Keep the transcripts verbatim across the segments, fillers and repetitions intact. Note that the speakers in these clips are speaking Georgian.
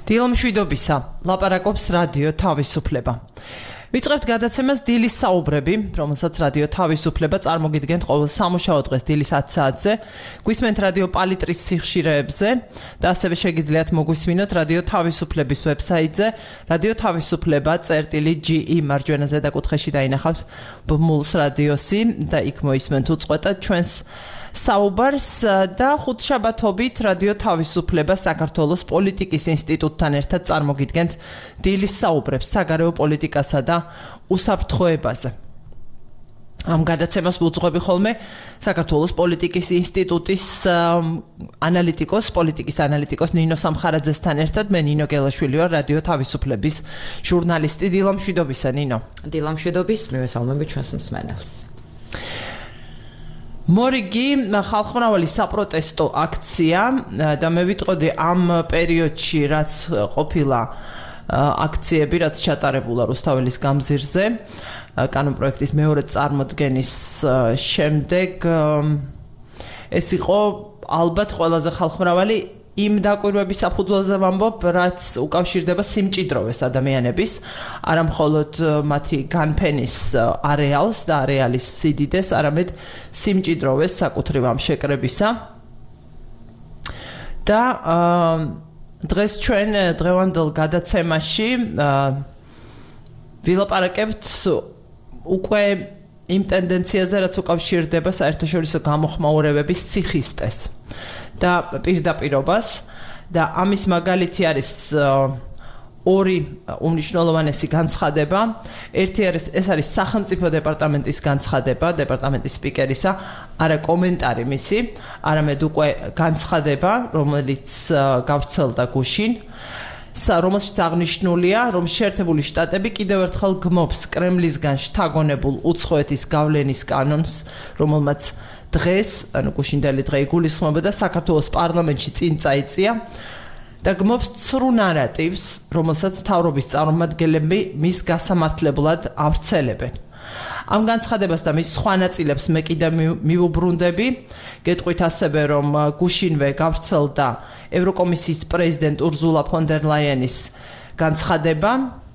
დილამშვიდობისა, ლაპარაკობს რადიო თავისუფლება. ვიწყებთ გადაცემას დილის საუბრები, რომელსაც რადიო თავისუფლება წარმოგიდგენთ ყოველ სამუშაო დღეს დილის ათი საათზე. გვისმენთ რადიო პალიტრის სიხშირეებზე და ასევე შეგიძლიათ მოგვისმინოთ რადიო თავისუფლების ვებსაიტზე რადიო თავისუფლება წერტილი ჯი ი მარჯვენა ზედაკუთხეში დაინახავთ ბმულს რადიოსი და იქ მოისმენთ უწყვეტად ჩვენს საუბარს და ხუთშაბათობით რადიო თავისუფლება საქართველოს პოლიტიკის ინსტიტუტთან ერთად წარმოგიდგენთ დილის საუბრებს საგარეო პოლიტიკასა და უსაფრთხოებაზე. ამ გადაცემას ვუძღვები ხოლმე საქართველოს პოლიტიკის ინსტიტუტის ანალიტიკოს, პოლიტიკის ანალიტიკოს ნინო სამხარაძესთან ერთად მე ნინო გელაშვილი ვარ, რადიო თავისუფლების ჟურნალისტი. დილამშვიდობისა ნინო. დილამშვიდობის, მივესალმები ჩვენს მსმენელს. მორიგი ხალხმრავალი საპროტესტო აქცია და მე ვიტყოდი ამ პერიოდში რაც ყოფილა აქციები, რაც ჩატარებულა რუსთაველის გამზირზე კანონპროექტის მეორე წარმოდგენის შემდეგ ეს იყო ალბათ ყველაზე ხალხმრავალი იმ დაკვირვების საფუძველზე ვამბობ, რაც უკავშირდება სიმჭიდროვეს ადამიანების, არა მხოლოდ მათი განფენის არეალს და არეალის სიდიდეს, არამედ სიმჭიდროვეს საკუთრივ ამ შეკრებისა. და დღეს ჩვენ დღევანდელ გადაცემაში ვილაპარაკებთ უკვე იმ ტენდენციაზე, რაც უკავშირდება საერთაშორისო გამოხმაურებების ციხისტეს და პირდაპირობას და ამის მაგალითი არის ორი უმნიშვნელოვანესი განცხადება. ერთი არის ეს არის სახელმწიფო დეპარტამენტის განცხადება, დეპარტამენტის სპიკერისა, არა კომენტარი მისი, არამედ უკვე განცხადება, რომელიც გავრცელდა გუშინ, რომელშიც აღნიშნულია, რომ შეერთებული შტატები კიდევ ერთხელ გმობს კრემლისგან შთაგონებულ უცხოეთის გავლენის კანონს, რომელმაც დღეს, ანუ გუშინდელი დღე იგულისხმებოდა საქართველოს პარლამენტში წინ წაიწია და გმობს ცრუ ნარატივს, რომელსაც მთავრობის წარმომადგენლები მის გასამართლებლად ავრცელებენ. ამ განცხადებას და მის სხვა ნაწილებს მე კიდევ მივუბრუნდები, გეტყვით ასევე, რომ გუშინვე გავრცელდა ევროკომისიის პრეზიდენტ ურზულა ფონ დერ ლაიენის განცხადება.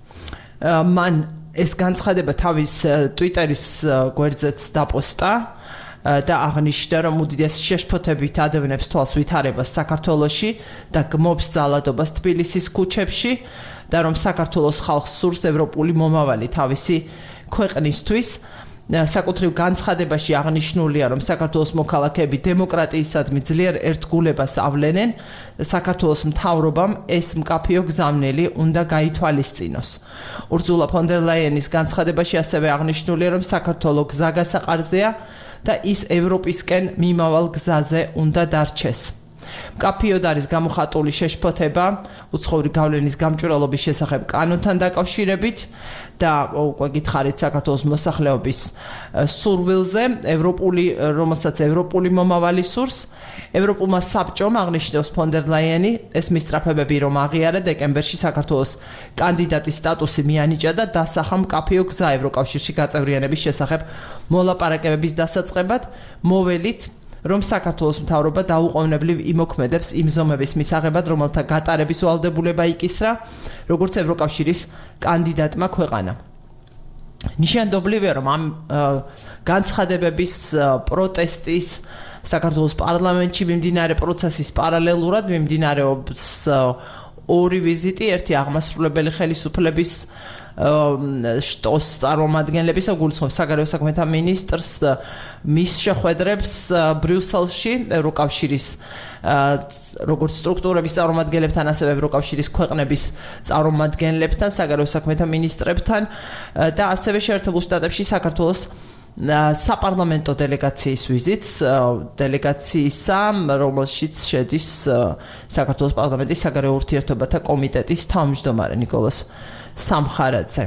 მან ეს განცხადება თავის ტვიტერის გვერდზეც დაპოსტა და აღნიშნა, რომ უდიდესი შეშფოთებით ადევნებს თვალს ვითარებას საქართველოში და გმობს ძალადობას თბილისის ქუჩებში და რომ საქართველოს ხალხს სურს ევროპული მომავალი თავისი ქვეყნისთვის. საკუთრივ განცხადებაში აღნიშნულია, რომ საქართველოს მოქალაქეები დემოკრატიისადმი ძლიერ ერთგულებას ავლენენ და საქართველოს მთავრობამ ეს მკაფიო გზავნილი უნდა გაითვალისწინოს. ურზულა ფონ დერ ლაიენის განცხადებაში ასევე აღნიშნულია, რომ საქართველო გზაგასაყარზეა და ის ევროპისკენ მიმავალ გზაზე უნდა დარჩეს. მკაფიოდ არის გამოხატული შეშფოთება უცხოური გავლენის გამჭვირვალობის შესახებ კანონთან დაკავშირებით და უკვე გითხარით საქართველოს მოსახლეობის სურვილზე, ევროპული, რომელსაც ევროპული მომავალი სურს. ევროპულმა საბჭომ აღნიშნავს ფონ დერ ლაიენი, ეს მისწრაფებები რომ აღიარა დეკემბერში საქართველოს კანდიდატის სტატუსი მიანიჭა და დასახა მკაფიო გზა ევროკავშირში გაწევრიანების შესახებ მოლაპარაკებების დასაწყებად, მოველით რომ საქართველოს მთავრობა დაუყოვნებლივ იმოქმედებს იმ ზომების მისაღებად, რომელთა გატარების ვალდებულება იკისრა, როგორც ევროკავშირის კანდიდატმა ქვეყანამ. ნიშანდობლივია, რომ ამ განცხადებების პროტესტის საქართველოს პარლამენტში მიმდინარე პროცესის პარალელურად მიმდინარეობს ორი ვიზიტი, ერთი აღმასრულებელი ხელისუფლების შტოს წარმომადგენლების, გულისხმობს საგარეო საქმეთა მინისტრს მის შეხვედრებს ბრიუსელში, ევროკავშირის როგორც სტრუქტურების წარმომადგენლებთან, ასევე ევროკავშირის ქვეყნების წარმომადგენლებთან, საგარეო საქმეთა მინისტრებთან და ასევე შეერთებულ შტატებში საქართველოს საპარლამენტო დელეგაციის ვიზიტს, დელეგაციისა, რომელშიც შედის საქართველოს პარლამენტის საგარეო ურთიერთობათა კომიტეტის თავმჯდომარე ნიკოლოზ სამხარაძე.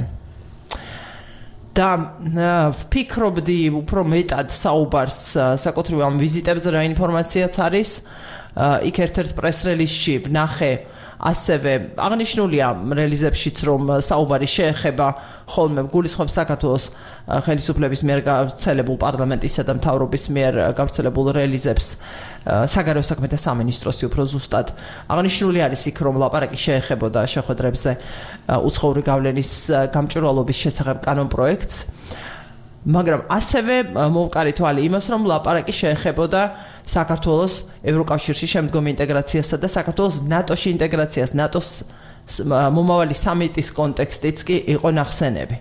და ვფიქრობდი უფრო მეტად საუბარს საკუთრივ ამ ვიზიტებზე რა ინფორმაციაც არის. იქ ერთ-ერთ პრეს-რელიზში ვნახე ასევე აღნიშნულია რელიზებშიც, რომ საუბარი შეეხება ხოლმე გულისხმობს საქართველოს ხელისუფლების მიერ გავრცელებულ პარლამენტისა და მთავრობის მიერ გავრცელებულ რელიზებს საგარეო საქმეთა სამინისტროსი უფრო ზუსტად. აღნიშნული არის იქ, რომ ლაპარაკი შეეხებოდა შეხვედრებზე უცხოური გავლენის გამჭვირვალობის შესახებ კანონპროექტს. მაგრამ ასევე მოვყარი თვალი იმას, რომ ლაპარაკი შეეხებოდა საქართველოს ევროკავშირში შემდგომ ინტეგრაციასა და საქართველოს ნატოში ინტეგრაციას, ნატოს მომავალი სამიტის კონტექსტიც კი იყო ნახსენები.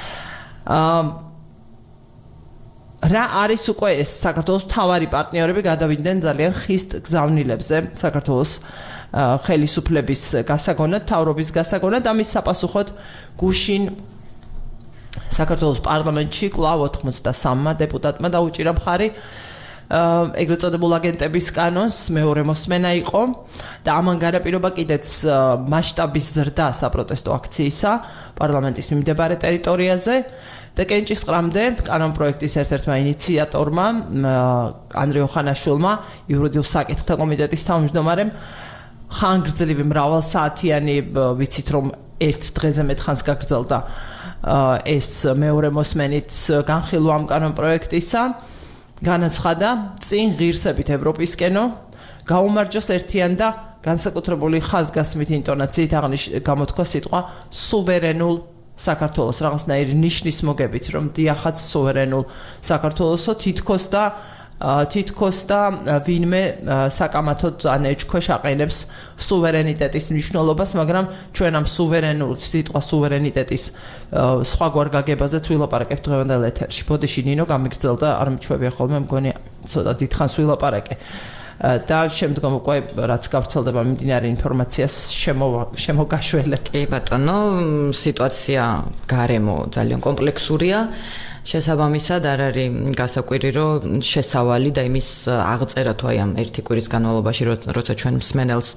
რა არის უკვე ეს საქართველოს მთავარი პარტნიორები გადავიდნენ ძალიან ხისტ გზავნილებზე საქართველოს ხელისუფლების გასაგონად, მთავრობის გასაგონად, ამის საპასუხოდ გუშინ საქართველოს პარლამენტში კვლავ ოთხმოცდასამმა დეპუტატმა დაუჭირა მხარი ეგრეთ წოდებულ აგენტების კანონს, მეორე მოსმენა იყო და ამან განაპირობა კიდეც მასშტაბის ზრდა საპროტესტო აქციისა პარლამენტის მიმდებარე ტერიტორიაზე და კენჭისყრამდე კანონპროექტის ერთ-ერთმა ინიციატორმა ანდრე ოხანაშვილმა, იურიდიულ საკითხთა კომიტეტის თავმჯდომარემ ხანგრძლივი მრავალსაათიანი, ვიცით რომ ერთ დღეზე მეტხანს გაგრძელდა ეს მეორე მოსმენით განხილვა ამ კანონპროექტისა, განაცხადა წინ ღირსებით ევროპისკენო, გაუმარჯოს ერთიან და განსაკუთრებული ხაზგასმით ინტონაციით გამოთქვა სიტყვა სუვერენულ საქართველოს, რაღაცნაირი ნიშნის მოგებით, რომ დიახაც სუვერენულ საქართველოსო თითქოს და თითქოს და ვინმე საკამათოდ ან ეჭქვეშ აყენებს სუვერენიტეტის მნიშვნელობას, მაგრამ ჩვენ ამ სუვერენულ სიტყვა სუვერენიტეტის სხვაგვარ გაგებაზე ვილაპარაკებთ დღევანდელ ეთერში. ბოდიში ნინო გამიგრძელდა, არ მიჩვევია ხოლმე, მგონი ცოტა დიდხანს ვილაპარაკე. და შემდგომ უკვე რაც გავრცელდება მიმდინარე ინფორმაციას შემოგაშველე. კი ბატონო, სიტუაცია გარემო ძალიან კომპლექსურია. შესაბამისად არ არის გასაკვირი, რომ შესავალი და იმის აღწერა თუ აი ამ ერთი კვირის განმავლობაში, როცა ჩვენ მსმენელს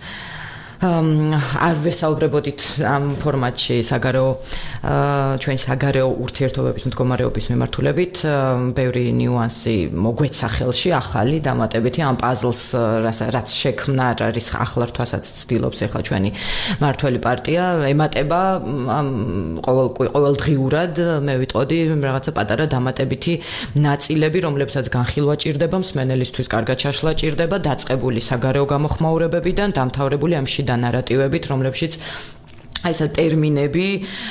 არ ვესაუბრებოდით ამ ფორმატში საგარეო ჩვენ საგარეო ურთიერთობების მდგომარეობის მიმართულებით, ბევრი ნიუანსი მოგვეცა ხელში, ახალი დამატებითი ამ პაზლს, რაც შექმნა არის ახლა რთვასაც ცდილობს ახლა ჩვენი მართველი პარტია, ემატება ყოველ ყოველდღიურად მე ვიტყოდი რაღაცა პატარა დამატებითი ნაწილები, რომლებსაც განხილვა ჭირდება, მსმენელისთვის კარგად ჩაშლა ჭირდება, დაწყებული საგარეო გამოხმაურებებიდან, დამთავრებული ამ შიდა ნარატივებით, რომლებშიც აი ეს ტერმინები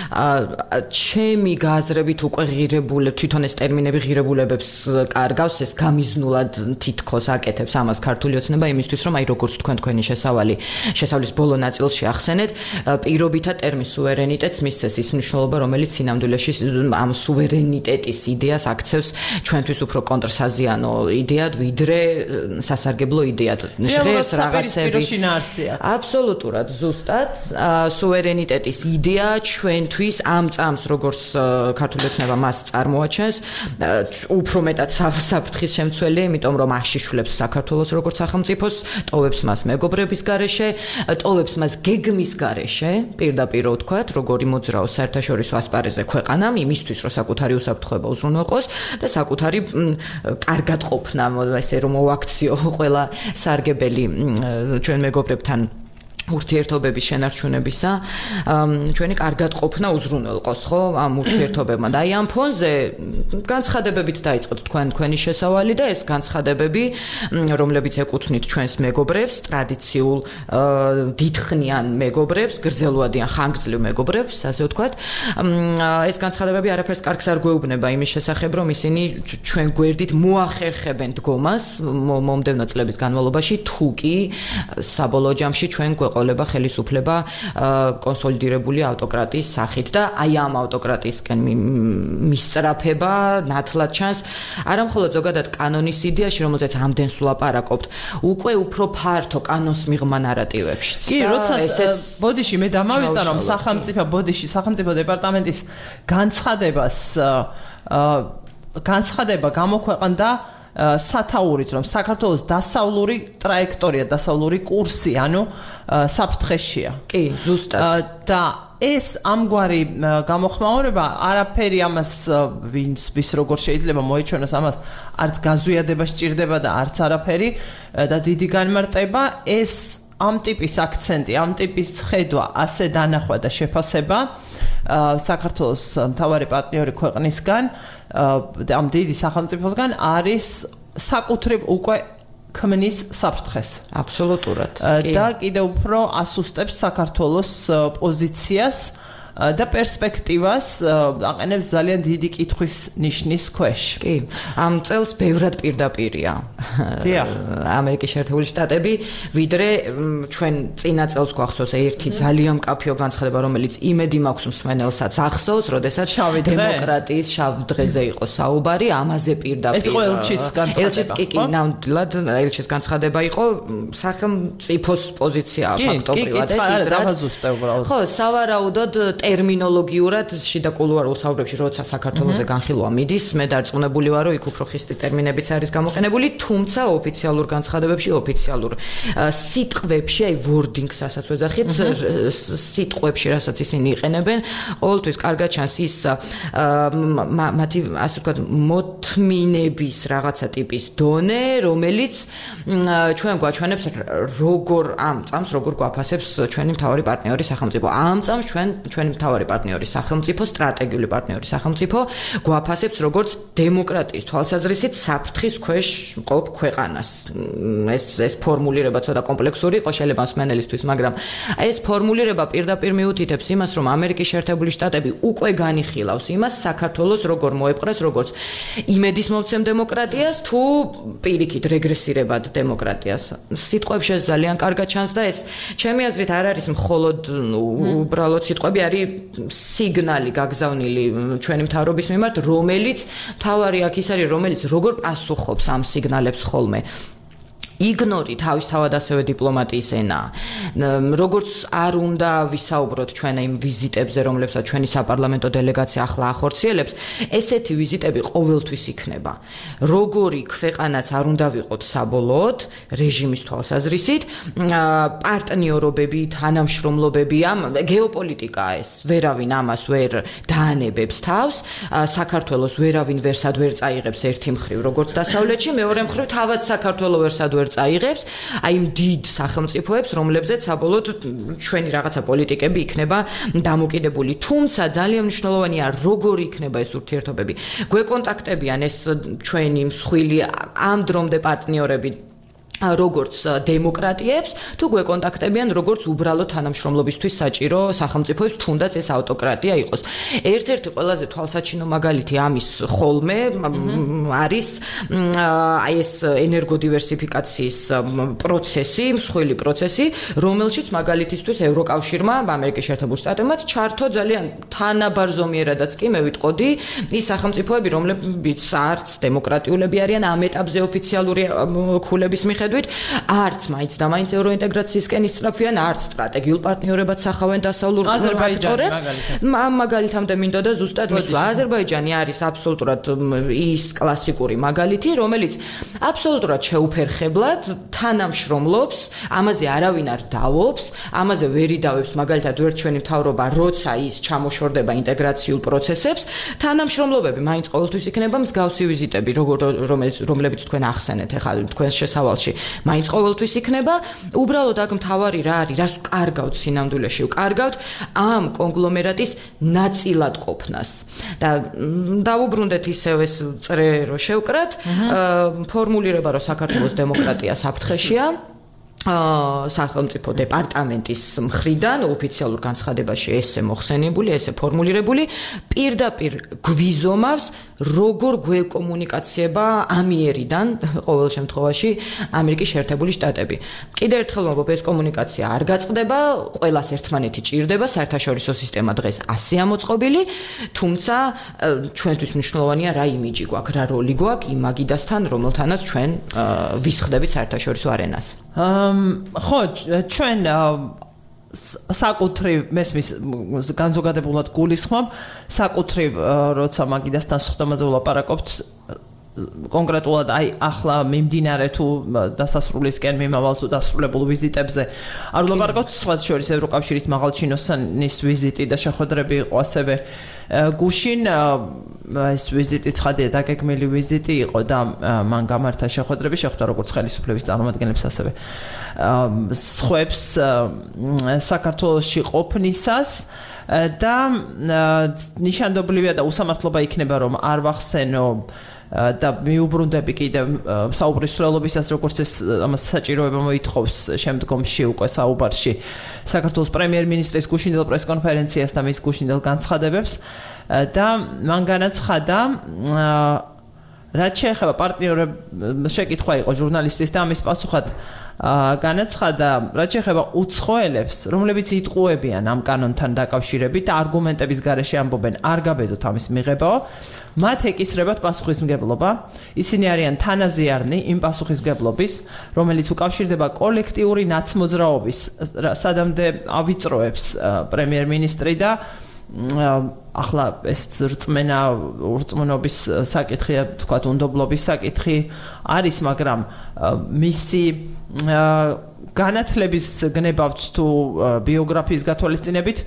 ჩემი გაზრებით უკვე ღირებულებ თვითონ ეს ტერმინები ღირებულებებს კარგავს, ეს გამიზნულად თითქოს აკეთებს ამას ქართული ოცნება იმისთვის, რომ აი როგორც თქვენ თქვენი შესავალი შესავლის ბოლო ნაწილში ახსენეთ, პირობითად ტერმინ სუვერენიტეტს მისცეს ის მნიშვნელობა, რომელიც სინამდვილეში ამ სუვერენიტეტის იდეას აქცევს ჩვენთვის უფრო კონტრსაზიანო იდეად, ვიდრე სასარგებლო იდეად. ჟღერს რაღაცები. აბსოლუტურად ზუსტად სუვერენიტეტი იდეის იდეა ჩვენთვის ამ წამს როგორც ქართული ოცნება მას წარმოაჩენს უფრო მეტად საფრთხის შემცველია, იმიტომ რომ აშიშვლებს საქართველოს როგორც სახელმწიფოს, ტოვებს მას მეგობრების გარეშე, ტოვებს მას გეგმის გარეშე, პირდაპირ ვთქვათ, როგორი მოძრაო საერთაშორისო ასპარეზზე ქვეყანამ იმისთვის, რომ საკუთარი უსაფრთხოება უზრუნველყოს და საკუთარი კარგად ყოფნა, ესე რომ მოაქციო ყველა სარგებელი ჩვენ მეგობრებთან ურთიერთობების შენარჩუნებისა, ჩვენი კარგად ყოფნა უზრუნველყოს, ხო, ამ ურთიერთობებმა. და აი ამ ფონზე განცხადებებით დაიწყოთ თქვენ თქვენი შესავალი და ეს განცხადებები, რომლებიც ეკუთვნით ჩვენს მეგობრებს, ტრადიციულ დიდხნიან მეგობრებს, გრძელვადიან ხანგრძლივ მეგობრებს, ასე ვთქვათ, ეს განცხადებები არაფერს კარგს არ გვეუბნება იმის შესახებ, რომ ისინი ჩვენ გვერდით მოახერხებენ დგომას მომდევნო წლების განმავლობაში, თუ კი საბოლოო ჯამში ჩვენ ყოლება ხელისუფლება კონსოლიდირებული ავტოკრატიის სახით და აი ამ ავტოკრატიისკენ მისწრაფება ნათლად ჩანს არა მხოლოდ ზოგადად კანონის იდეაში, რომელზეც ამდენს ვლაპარაკობთ, უკვე უფრო ფართო კანონს მიღმა ნარატივებშიც. კი, როცა ბოდიში მე დამავიწყდა, რომ სახელმწიფო ბოდიში სახელმწიფო დეპარტამენტის განცხადებას განცხადება გამოქვეყნდა სათაურით, რომ საქართველოს დასავლური ტრაექტორია, დასავლური კურსი, ანუ საფრთხეშია. კი, ზუსტად. და ეს ამგვარი გამოხმაურება არაფერი ამას ვინც ვის როგორ შეიძლება მოეჩვენოს ამას არც გაზვიადება სჭირდება და არც არაფერი და დიდი განმარტება ეს ამ ტიპის აქცენტი, ამ ტიპის ხედვა, ასე დანახვა და შეფასება საქართველოს მთავარი პარტნიორი ქვეყნისგან და ამ დიდი სახელმწიფოსგან არის საკუთრივ უკვე ქმნის საფრთხეს. აბსოლუტურად. და კიდევ უფრო ასუსტებს საქართველოს პოზიციას და პერსპექტივას აყენებს ძალიან დიდი კითხვის ნიშნის ქვეშ. კი, ამ წელს ბევრად პირდაპირია. ამერიკის შეერთებული შტატები, ვიდრე ჩვენ წინა წელს გვახსოვს ერთი ძალიან მკაფიო განცხადება, რომელიც იმედი მაქვს მსმენელსაც ახსოვს, როდესაც დემოკრატიის შავ დღეზე იყო საუბარი, ამაზე პირდაპირ. ეს იყო ელჩის განცხადება. ელჩის კი კი, ნამდვილად ელჩის განცხადება იყო, სახელმწიფოს პოზიცია ფაქტობრივად ეს ის რაც. ხო, სავარაუდოდ ტერმინოლოგიურად შიდა კულუარულ საუბრებში როცა საქართველოზე განხილვა მიდის, მე დარწმუნებული ვარ, რომ იქ უფრო ხისტი ტერმინებიც არის გამოყენებული, თუმცა ოფიციალურ განცხადებებში, ოფიციალურ სიტყვებში, აი wording-ს რასაც ვეძახით, სიტყვებში რასაც ისინი იყენებენ, ყოველთვის კარგად ჩანს ის მათი ასე ვთქვათ, მოთმინების რაღაცა ტიპის დონე, რომელიც ჩვენ გვაჩვენებს როგორ ამ წამს როგორ გვაფასებს ჩვენი მთავარი პარტნიორი სახელმწიფო. ამ წამს ჩვენ ჩვენი მთავარი პარტნიორი სახელმწიფო, სტრატეგიული პარტნიორი სახელმწიფო გვაფასებს როგორც დემოკრატიის თვალსაზრისით საფრთხის ქვეშ მყოფ ქვეყანას. ეს ეს ფორმულირება ცოტა კომპლექსური იყო შეიძლება მსმენელისთვის, მაგრამ ეს ფორმულირება პირდაპირ მიუთითებს იმას, რომ ამერიკის შეერთებული შტატები უკვე განიხილავს იმას, საქართველოს როგორ მოეპყრეს, როგორც იმედისმომცემ დემოკრატიას თუ პირიქით რეგრესირებად დემოკრატიას. სიტყვებში ეს ძალიან კარგად ჩანს და ეს ჩემი აზრით არ არის მხოლოდ უბრალოდ სიტყვები, არის სიგნალი გაგზავნილი ჩვენი მთავრობის მიმართ, რომელიც მთავარი აქ ის არის, რომელიც როგორ პასუხობს ამ სიგნალებს ხოლმე. იგნორი თავისთავად ასევე დიპლომატიის ენა. როგორც არ უნდა ვისაუბროთ ჩვენ იმ ვიზიტებზე, რომლებსაც ჩვენი საპარლამენტო დელეგაცია ახლა ახორციელებს, ესეთი ვიზიტები ყოველთვის იქნება. როგორი ქვეყანაც არ უნდა ვიყოთ საბოლოოდ, რეჟიმის თვალსაზრისით, პარტნიორობები, თანამშრომლობები, ამ გეოპოლიტიკაა ეს. ვერავინ ამას ვერ დაანებებს თავს, საქართველოს ვერავინ ვერსად ვერ წაიღებს ერთი მხრივ, როგორც დასავლეთში, მეორე მხრივ თავად საქართველოს ვერსად ვერ წაიღებს, აი იმ დიდ სახელმწიფოებს, რომლებზეც საბოლოოდ ჩვენი რაღაცა პოლიტიკები იქნება დამოკიდებული. თუმცა ძალიან მნიშვნელოვანია, როგორი იქნება ეს ურთიერთობები. გვეკონტაქტებიან ეს ჩვენი მსხვილი ამ დრომდე პარტნიორები როგორც დემოკრატიებს, თუ გვეკონტაქტებიან როგორც უბრალოდ თანამშრომლობისთვის საჭირო სახელმწიფოებს, თუნდაც ეს ავტოკრატია იყოს. ერთ-ერთი ყველაზე თვალსაჩინო მაგალითი ამის ხოლმე არის აი ეს ენერგოდივერსიფიკაციის პროცესი, მსხვილი პროცესი, რომელშიც მაგალითისთვის ევროკავშირმა, ამერიკის შეერთებულ შტატებმაც ჩართო ძალიან თანაბარზომიერადაც კი მე ვიტყოდი, ის სახელმწიფოები, რომლებიც არც დემოკრატიულები არიან ამ ეტაპზე ოფიციალური ქულების მიხედვით, არც მაინც და მაინც ევროინტეგრაციისკენ ისწრაფვიან, არც სტრატეგიულ პარტნიორებად სახავენ დასავლურ ფაქტორებს. ამ მაგალითამდე მინდოდა ზუსტად მისვლა. აზერბაიჯანი არის აბსოლუტურად ის კლასიკური მაგალითი, რომელიც აბსოლუტურად შეუფერხებლად თანამშრომლობს, ამაზე არავინ არ დავობს, ამაზე ვერ იდავებს მაგალითად ვერ ჩვენი მთავრობა, როცა ის ჩამოშორდება ინტეგრაციულ პროცესებს, თანამშრომლობები მაინც ყოველთვის იქნება მსგავსი ვიზიტები, რომელიც რომლებიც თქვენ ახსენეთ ახლა თქვენს შესავალში. მაინც ყოველთვის იქნება, უბრალოდ აქ მთავარი რა არის, რას კარგავთ სინამდვილეში, კარგავთ ამ კონგლომერატის ნაწილად ყოფნას. და დავუბრუნდეთ ისევ ეს წრე რო შევკრათ, ფორმულირება რომ საქართველოს დემოკრატია საფრთხეშია, სახელმწიფო დეპარტამენტის მხრიდან ოფიციალურ განცხადებაში ესე მოხსენებული, ესე ფორმულირებული, პირდაპირ გვიზომავს, როგორ გვეკომუნიკაციება ამიერიდან, ყოველ შემთხვევაში, ამერიკის შეერთებული შტატები. კიდევ ერთხელ ვამბობ, ეს კომუნიკაცია არ გაწყდება, ყველას ერთმანეთი ჭირდება, საერთაშორისო სისტემა დღეს ასეა მოწყობილი, თუმცა ჩვენთვის მნიშვნელოვანია რა იმიჯი გვაქვს, რა როლი გვაქვს იმ მაგიდასთან, რომელთანაც ჩვენ ვისხდებით საერთაშორისო არენას. ხო, ჩვენ საკუთრივ მესმის განზოგადებულად გულისხმობ, საკუთრივ როცა მაგიდასთან სხდომაზე ვლაპარაკობთ, კონკრეტულად აი ახლა მიმდინარე თუ დასასრულისკენ მიმავალ თუ დასრულებულ ვიზიტებზე არ ვლაპარაკობთ სხვა შორის ევროკავშირის მაღალჩინოსანის ვიზიტი და შეხვედრები იყო ასევე გუშინ ეს ვიზიტი ცხადია დაგეგმილი ვიზიტი იყო და მან გამართა შეხვედრები შეხვდა როგორც ხელისუფლების წარმომადგენლებს ასევე სხვებს საქართველოში ყოფნისას და ნიშანდობლივია და უსამართლობა იქნება რომ არ ვახსენო და მიუბრუნდები კიდევ საუბრის სრულობისას როგორც ეს ამას საჭიროება მოითხოვს შემდგომში უკვე საუბარში საქართველოს პრემიერ-მინისტრის გუშინდელ პრესკონფერენციას და მის გუშინდელ განცხადებებს და მან განაცხადა რაც შეეხება პარტნიორებს შეკითხვა იყო ჟურნალისტის და ამის პასუხად განაცხადა რაც შეეხება უცხოელებს რომლებიც იტყუებიან ამ კანონთან დაკავშირებით და არგუმენტების გარეშე ამბობენ არ გაბედოთ ამის მიღებაო მათ ეკისრებათ პასუხისმგებლობა ისინი არიან თანაზიარნი იმ პასუხისმგებლობის რომელიც უკავშირდება კოლექტიური ნაცმოძრაობის სადამდე ავიწროებს პრემიერ-მინისტრი და ახლა ეს რწმენა ურწმუნობის საკითხია თქვათ უნდობლობის საკითხი არის მაგრამ მისი განათლების გნებავთ თუ ბიოგრაფიის გათვალისწინებით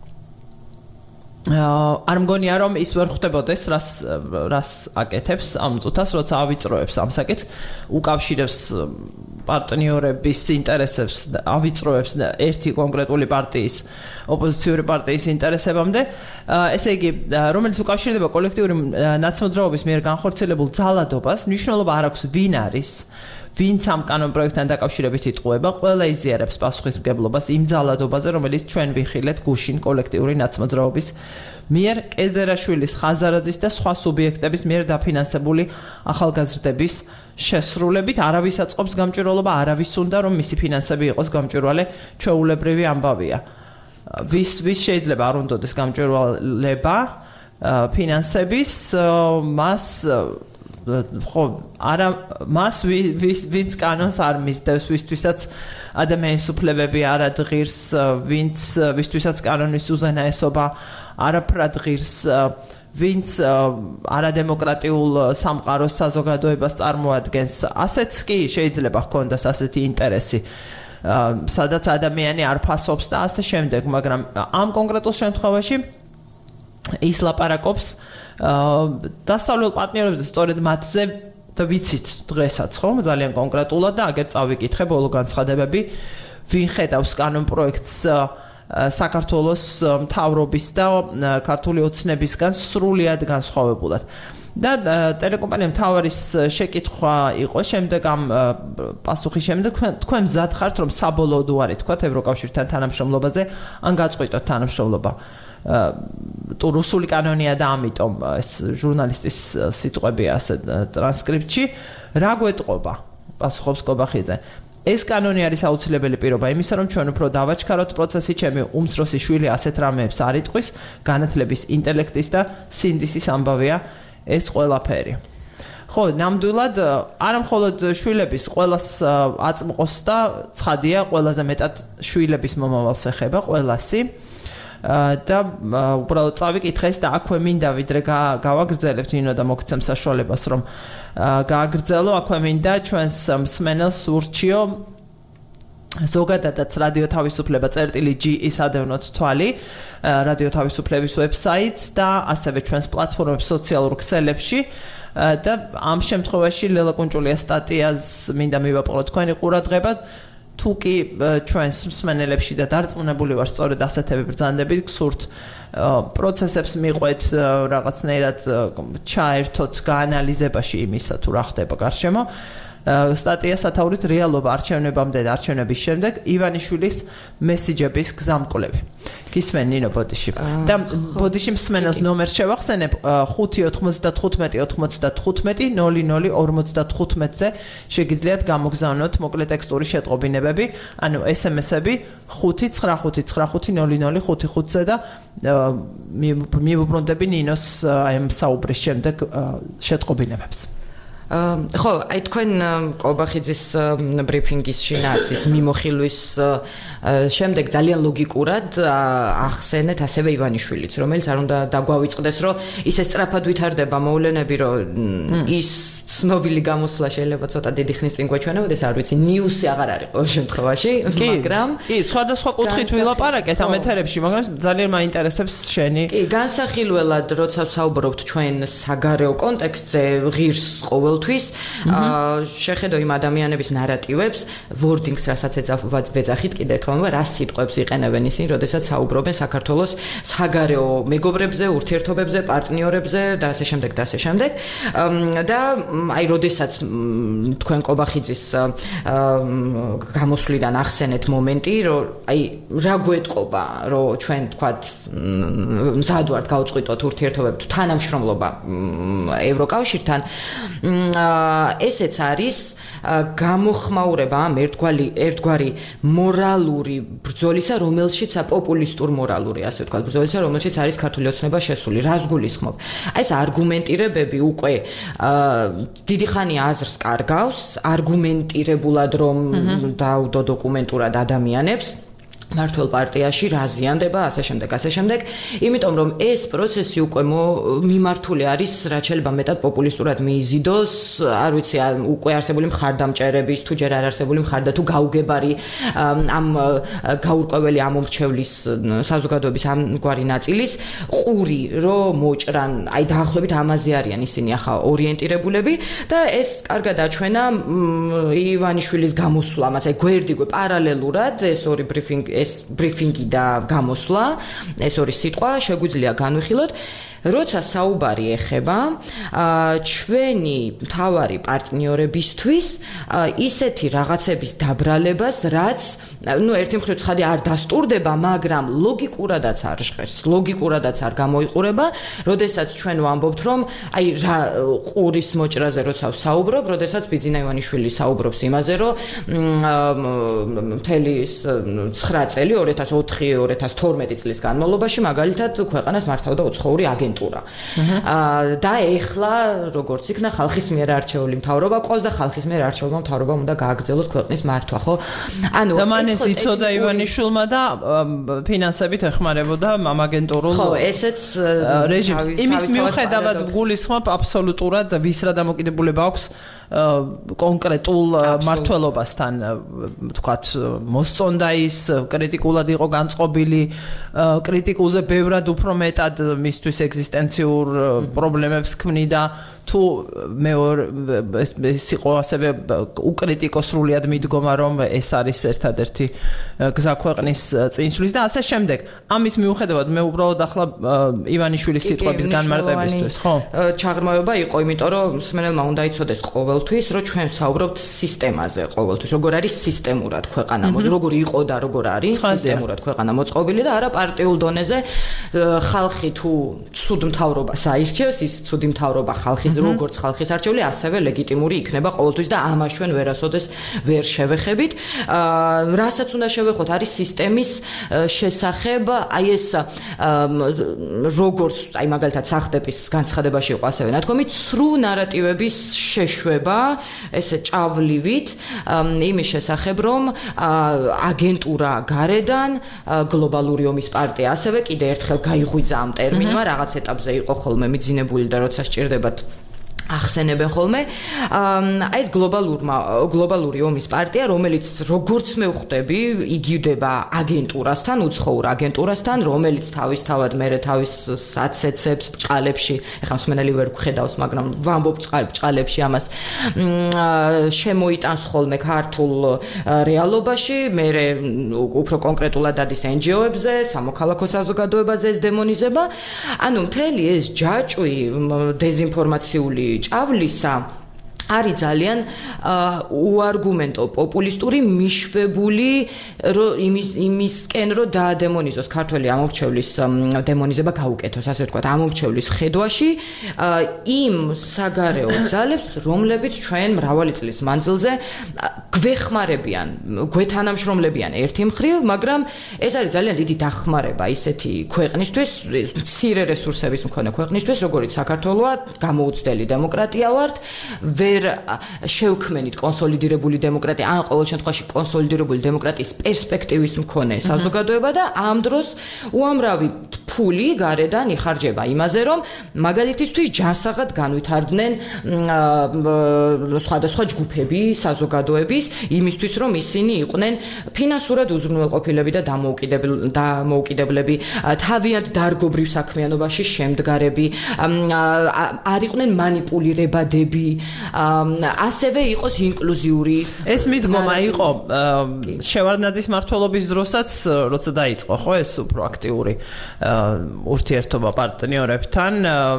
არ მგონია რომ ის ვერ ხვდებოდეს რას რას აკეთებს ამ წუთას როცა ავიწროებს ამ საკითხს უკავშირებს პარტნიორების ინტერესებს ავიწროებს ერთი კონკრეტული პარტიის ოპოზიციური პარტიის ინტერესებამდე ესე იგი რომელიც უკავშირდება კოლექტიური ნაცმოძრაობის მიერ განხორციელებულ ძალადობას მნიშვნელობა არ აქვს ვინ არის ვინც ამ კანონპროექტთან დაკავშირებით იტყუება, ყველა იზიარებს პასუხისმგებლობას იმ ძალადობაზე, რომელიც ჩვენ ვიხილეთ გუშინ კოლექტიური ნაცმოძრაობის მიერ კეზერაშვილის, ხაზარაძის და სხვა სუბიექტების მიერ დაფინანსებული ახალგაზრდების შესრულებით. არავის აწყობს გამჭვირვალობა, არავის უნდა რომ მისი ფინანსები იყოს გამჭვირვალე, ჩვეულებრივი ამბავია. ვის ვის შეიძლება არ უნდადეს გამჭვირვალება ფინანსების, მას ხო არა მას ვინც კანონს არ მისდევს ვისთვისაც ადამიანის უფლებები არ ადგირს ვინც ვისთვისაც კანონის უზენაესობა არაფრად ღირს ვინც არადემოკრატიულ სამყაროს საზოგადოებას წარმოადგენს ასეც კი შეიძლება ჰქონდეს ასეთი ინტერესი სადაც ადამიანი არ ფასობს და ასე შემდეგ მაგრამ ამ კონკრეტულ შემთხვევაში ის ლაპარაკობს დასავლელ პარტნიორებზე სწორედ მათზე და ვიცით დღესაც ხო ძალიან კონკრეტულად და აგერ წავიკითხე ბოლო განცხადებები ვინ ხედავს კანონპროექტს საქართველოს მთავრობის და ქართული ოცნებისგან სრულიად განსხვავებულად და ტელეკომპანია მთავარის შეკითხვა იყო შემდეგ ამ პასუხის შემდეგ თქვენ მზად ხართ რომ საბოლოოდ უარი თქვათ ევროკავშირთან თანამშრომლობაზე ან გაწყვიტოთ თანამშრომლობა თუ რუსული კანონია და ამიტომ ეს ჟურნალისტის სიტყვებია ასე ტრანსკრიფტში რა გვეტყობა პასუხობს კობახიძე ეს კანონი არის აუცილებელი პირობა იმისა რომ ჩვენ უფრო დავაჩქაროთ პროცესი ჩემი უმცროსი შვილი ასეთ რამეებს არ იტყვის განათლების ინტელექტის და სინდისის ამბავია ეს ყველაფერი ხო ნამდვილად არა მხოლოდ შვილების ყველას აწმყოს და ცხადია ყველაზე მეტად შვილების მომავალს ეხება ყველასი და უბრალოდ წავიკითხეს და აქვე მინდა ვიდრე გავაგრძელებთ ინო და მოგცემ საშუალებას რომ გააგრძელო აქვე მინდა ჩვენს მსმენელს ურჩიო ზოგადადაც რადიო თავისუფლება წერტილი ჯი-ის ადევნოთ თვალი რადიო თავისუფლების ვებსაიტს და ასევე ჩვენს პლატფორმებს სოციალურ ქსელებში და ამ შემთხვევაში ლელა კუნჭულიას სტატიას მინდა მივაპყრო თქვენი ყურადღება თუ კი ჩვენს მსმენელებში და დარწმუნებული ვარ სწორედ ასეთები ბრძანდებით გსურთ პროცესებს მიყვეთ რაღაცნაირად ჩაერთოთ გაანალიზებაში იმისა თუ რა ხდება გარშემო სტატია სათაურით რეალობა არჩევნებამდე და არჩევნების შემდეგ ივანიშვილის მესიჯების გზამკვლევი გისმენ ნინო ბოდიში და ბოდიში მსმენელს ნომერს შევახსენებ ხუთი ოთხმოცდათხუთმეტი ოთხმოცდათხუთმეტი ნული ნული ორმოცდათხუთმეტზე შეგიძლიათ გამოგზავნოთ მოკლე ტექსტური შეტყობინებები ანუ ესემესები ხუთი ცხრა ხუთი ცხრა ხუთი ნული ნული ხუთი ხუთზე და მივუბრუნდები ნინოს აი ამ საუბრის შემდეგ შეტყობინებებს ხო, აი თქვენ კობახიძის ბრიფინგის შინაარსის მიმოხილვის შემდეგ ძალიან ლოგიკურად ახსენეთ ასევე ივანიშვილიც, რომელიც არ უნდა დაგვავიწყდეს, რომ ისე სწრაფად ვითარდება მოვლენები, რომ ის ცნობილი გამოსვლა შეიძლება ცოტა დიდი ხნის წინ გვეჩვენებოდეს, არ ვიცი, ნიუსი აღარ არის ყოველ შემთხვევაში, მაგრამ კი, სხვადასხვა კუთხით ვილაპარაკეთ ამ ეთერებში, მაგრამ ძალიან მაინტერესებს შენი. კი, განსახილველად, როცა ვსაუბრობთ ჩვენ საგარეო კონტექსტზე, ღირს ყოველთვის, შეხედო იმ ადამიანების ნარატივებს, wordings, რასაც ვეძახით კიდევ ერთხელ, რა სიტყვებს იყენებენ ისინი, როდესაც საუბრობენ საქართველოს საგარეო მეგობრებზე, ურთიერთობებზე, პარტნიორებზე და ასე შემდეგ და ასე შემდეგ. და აი, როდესაც თქვენ კობახიძის გამოსვლიდან ახსენეთ მომენტი, რომ აი, რა გვეტყობა, რომ ჩვენ თქვათ მზად ვართ გავწყვიტოთ ურთიერთობები, თანამშრომლობა ევროკავშირთან, ესეც არის გამოხმაურება ამ ერთგვარი ერთგვარი მორალური ბრძოლისა, რომელშიც პოპულისტურ მორალური, ასე ვთქვათ, ბრძოლისა, რომელშიც არის ქართული ოცნება შესული. რას გულისხმობ? აი, ეს არგუმენტირებები უკვე დიდი ხანია აზრს კარგავს, არგუმენტირებულად რომ დაუდო დოკუმენტურად ადამიანებს მართლ პარტიაში რა ზიანდება, ასე შემდეგ, ასე შემდეგ, იმიტომ რომ ეს პროცესი უკვე მიმართული არის, რაც შეიძლება მეტად პოპულისტურად მიიზიდოს, არ ვიცი, უკვე არსებული მხარდამჭერების, თუ ჯერ არ არსებული მხარდა, თუ გაუგებარი ამ გაურკვეველი ამომრჩევლის საზოგადოების ამგვარი ნაწილის ყური, რომ მოჭრან, აი დაახლოებით ამაზე არიან ისინი ახლა ორიენტირებულები და ეს კარგად აჩვენა ივანიშვილის გამოსვლამაც, აი გვერდიგვე პარალელურად ეს ორი ბრიფინგი ეს ბრიფინგი და გამოსვლა, ეს ორი სიტყვა შეგვიძლია განვიხილოთ. როცა საუბარი ეხება ჩვენი მთავარი პარტნიორებისთვის ისეთი რაღაცების დაბრალებას, რაც ну ერთი მხრივ ცხადი არ დასტურდება, მაგრამ ლოგიკურადაც არ ჟღერს, ლოგიკურადაც არ გამოიყურება, როდესაც ჩვენ ვამბობთ, რომ აი რა ყურის მოჭრაზე როცა ვსაუბრობ, როდესაც ბიძინა ივანიშვილი საუბრობს იმაზე, რომ მთელი ცხრა წელი ორი ათას ოთხი ორი ათას თორმეტი წლის განმავლობაში მაგალითად ქვეყანას მართავდა უცხოური აგენტურა. და ეხლა როგორც იქნა ხალხის მიერ არჩეული მთავრობა ყავს და ხალხის მიერ არჩეულმა მთავრობამ უნდა გააგრძელოს ქვეყნის მართვა, ხო? ანუ და მან ეს იცოდა ივანიშვილმა და ფინანსებით ეხმარებოდა ამ აგენტურულ ხო, ესეც რეჟიმს. იმის მიუხედავად გულისხმობ აბსოლუტურად ვის რა დამოკიდებულება აქვს კონკრეტულ მართლობასთან, ვთქვათ, მოსწონდა ის კრიტიკულად იყო განწყობილი, კრიტიკულზე ბევრად უფრო მეტად მისთვის ეგზისტენციურ პრობლემებს ქმნიდა, თუ მეორე ეს იყო ასევე უკრიტიკო სრულიად მიდგომა, რომ ეს არის ერთადერთი გზა ქვეყნის წინსვლის და ასე შემდეგ. ამის მიუხედავად მე უბრალოდ ახლა ივანიშვილის სიტყვების განმარტებისთვის, ხო? ჩაღრმავება იყო, იმიტომ რომ მსმენელმა უნდა იცოდეს ყოველთვის, რომ ჩვენ ვსაუბრობთ სისტემაზე, ყოველთვის, როგორ არის სისტემურად ქვეყანა, როგორ იყო და როგორ არის სისტემურად ქვეყანა მოწყობილი და არა პარტიულ დონეზე ხალხი თუ ცუდ მთავრობას აირჩევს, ის ცუდი მთავრობა ხალხის როგორც ხალხის არჩეული, ასევე ლეგიტიმური იქნება ყოველთვის და ამას ჩვენ ვერასოდეს ვერ შევეხებით. რასაც უნდა შევეხოთ, არის სისტემის შესახებ, აი ეს როგორც, აი მაგალითად სახდეპის განცხადებაში იყო ასევე ნათქვამი, ცრუ ნარატივების შეშვება, ესე ჭავლივით, იმის შესახებ, რომ აგენტურა გარედან, გლობალური ომის პარტია ასევე კიდე ერთხელ გაიღვიძა ამ ტერმინმა, რაღაც ეტაპზე იყო ხოლმე მიძინებული და როცა სჭირდებათ ახსენებენ ხოლმე. აი ეს გლობალურმა გლობალური ომის პარტია, რომელიც როგორც მე ვხვდები, იგივდება აგენტურასთან, უცხოურ აგენტურასთან, რომელიც თავისთავად მერე თავის აცეცებს ბჭყალებში, ეხლა მსმენელი ვერ გხედავს, მაგრამ ვამბობ ბჭყალებში ამას შემოიტანს ხოლმე ქართულ რეალობაში, მერე უფრო კონკრეტულად დადის en ge o-ებზე, სამოქალაქო საზოგადოებაზე ეს დემონიზება. ანუ მთელი ეს ჯაჭვი დეზინფორმაციული ჭავლისა არის ძალიან უარგუმენტო, პოპულისტური, მიშვებული იმის იმისკენ, რომ დაადემონიზოს ქართველი ამორჩევლის დემონიზება გაუკეთოს, ასე ვთქვათ, ამორჩევლის ხედვაში იმ საგარეო ძალებს, რომლებიც ჩვენ მრავალი წლის მანძილზე გვეხმარებიან, გვეთანამშრომლებიან ერთი მხრივ, მაგრამ ეს არის ძალიან დიდი დახმარება ისეთი ქვეყნისთვის, მცირე რესურსების მქონე ქვეყნისთვის, როგორიც საქართველოა, გამოუცდელი დემოკრატია ვართ, ვერ ვერ შევქმენით კონსოლიდირებული დემოკრატია, ან ყოველ შემთხვევაში კონსოლიდირებული დემოკრატიის პერსპექტივის მქონე საზოგადოება და ამ დროს უამრავი ფული გარედან იხარჯება იმაზე, რომ მაგალითისთვის ჯანსაღად განვითარდნენ სხვადასხვა ჯგუფები საზოგადოების იმისთვის, რომ ისინი იყვნენ ფინანსურად უზრუნველყოფილები და დამოუკიდებლები, თავიანთ დარგობრივ საქმიანობაში შემდგარები, არ იყვნენ манипулირებადები, ასევე იყოს ინკლუზიური. ეს მიდგომა იყო შევარდნაძის მმართველობის დროსაც, როცა დაიწყო ხო ეს უფრო აქტიური ურთიერთობა პარტნიორებთან,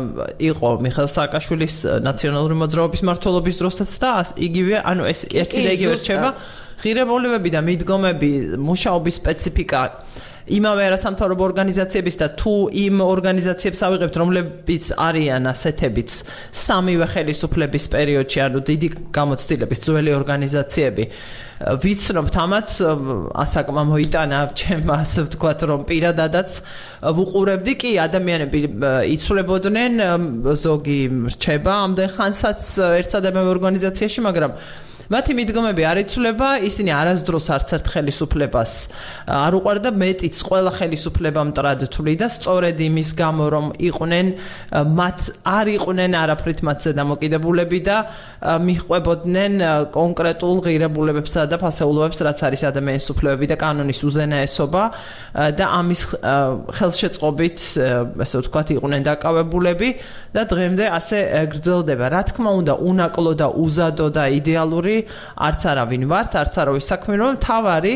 იყო მიხეილ სააკაშვილის ნაციონალური მოძრაობის მმართველობის დროსაც და იგივე, ანუ ეს ერთი და იგივე რჩება. ღირებულებები და მიდგომები, მუშაობის სპეციფიკა იმავე არასამთავრობო ორგანიზაციების და თუ იმ ორგანიზაციებს ავიღებთ, რომლებიც არიან ასეთებიც სამივე ხელისუფლების პერიოდში, ანუ დიდი გამოცდილების ძველი ორგანიზაციები, ვიცნობთ ამათ, ასაკმა მოიტანა ჩემმა, ასე ვთქვათ, რომ პირადადაც ვუყურებდი, კი ადამიანები იცვლებოდნენ, ზოგი რჩება ამდენ ხანსაც ერთსა და იმავე ორგანიზაციაში, მაგრამ მათი მიდგომები არ იცვლება, ისინი არასდროს არც ერთ ხელისუფლებას არ უყვარდა, მეტიც ყველა ხელისუფლება მტრად თვლიდა, სწორედ იმის გამო, რომ იყვნენ მათ არ იყვნენ არაფრით მათზე დამოკიდებულები და მიჰყვებოდნენ კონკრეტულ ღირებულებებსა და ფასეულობებს, რაც არის ადამიანის უფლებები და კანონის უზენაესობა და ამის ხელშეწყობით, ასე ვთქვათ, იყვნენ დაკავებულები და დღემდე ასე გრძელდება. რა თქმა უნდა, უნაკლო და უზადო და იდეალური არც არავინ ვართ, არც არავის საქმე რომ თავარი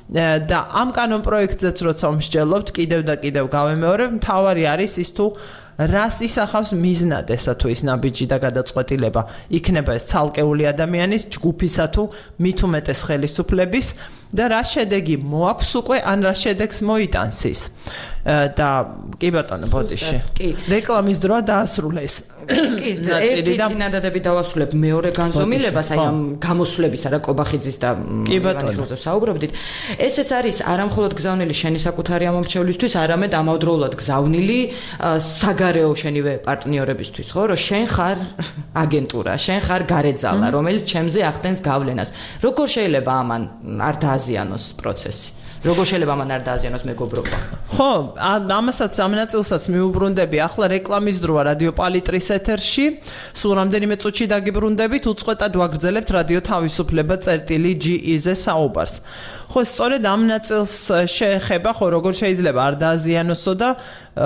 და ამ კანონ პროექტზეც როცა მსჯელობთ, კიდევ და კიდევ გავემეორებ, თავარი არის ის თუ რას ისახავს მიზნად ესა თუ ის ნაბიჯი და გადაწყვეტილება იქნება ეს ცალკეული ადამიანის, ჯგუფისა თუ მით უმეტეს ხელისუფლების და რა შედეგი მოაქვს უკვე, ან რა შედეგს მოიტანს ის. და კი ბატონო ბოდიში. რეკლამის დროა დაასრულეს. კი, ერთი წინადადები დავასრულებ მეორე განზომილებას, აი ამ გამოსვლების არა კობახიძის და ივანიშვილზე საუბრობდით. ესეც არის არამხოლოდ გზავნილი შენი საკუთარი ამომრჩევლისთვის, არამედ ამავდროულად გზავნილი საგარეო შენივე პარტნიორებისთვის, ხო, რომ შენ ხარ აგენტურა, შენ ხარ გარეძალა, რომელიც ჩემზე ახდენს გავლენას. როგორ შეიძლება ამან არ დააზიანოს პროცესი? როგორ შეიძლება მან არ დააზიანოს მეგობრობა? ხო, ამასაც ამ ნაწილსაც მიუბრუნდები. ახლა რეკლამის დროა რადიო პალიტრის ეთერში. სულ რამდენიმე წუთში დაგიბრუნდებით, უწყვეტად ვაგრძელებთ რადიო თავისუფლება წერტილი ჯი ი-ზე საუბარს. ხო, სწორედ ამ ნაწილს შეეხება, ხო, როგორ შეიძლება არ დააზიანოსო და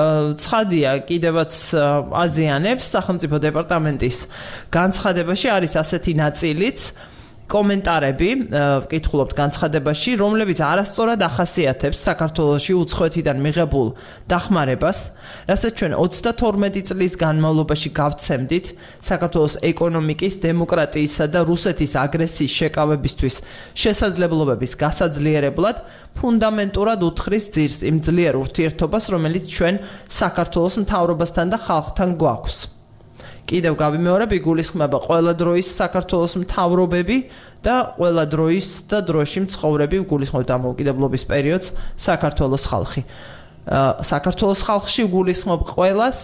ცხადია, კიდევაც აზიანებს სახელმწიფო დეპარტამენტის განცხადებაში არის ასეთი ნაწილიც, კომენტარები, ვკითხულობთ განცხადებაში, რომლებიც არასწორად ახასიათებს საქართველოში უცხოეთიდან მიღებულ დახმარებას, რასაც ჩვენ ოცდათორმეტი წლის განმავლობაში გავცემდით საქართველოს ეკონომიკის, დემოკრატიისა და რუსეთის აგრესიის შეკავებისთვის შესაძლებლობების გასაძლიერებლად, ფუნდამენტურად უთხრის ძირს იმ ძლიერ ურთიერთობას, რომელიც ჩვენ საქართველოს მთავრობასთან და ხალხთან გვაქვს. კიდევ გავიმეორებ, იგულისხმება ყველა დროის საქართველოს მთავრობები და ყველა დროის და დროში მცხოვრები, იგულისხმება დამოუკიდებლობის პერიოდს საქართველოს ხალხი. საქართველოს ხალხში იგულისხმებ ყველას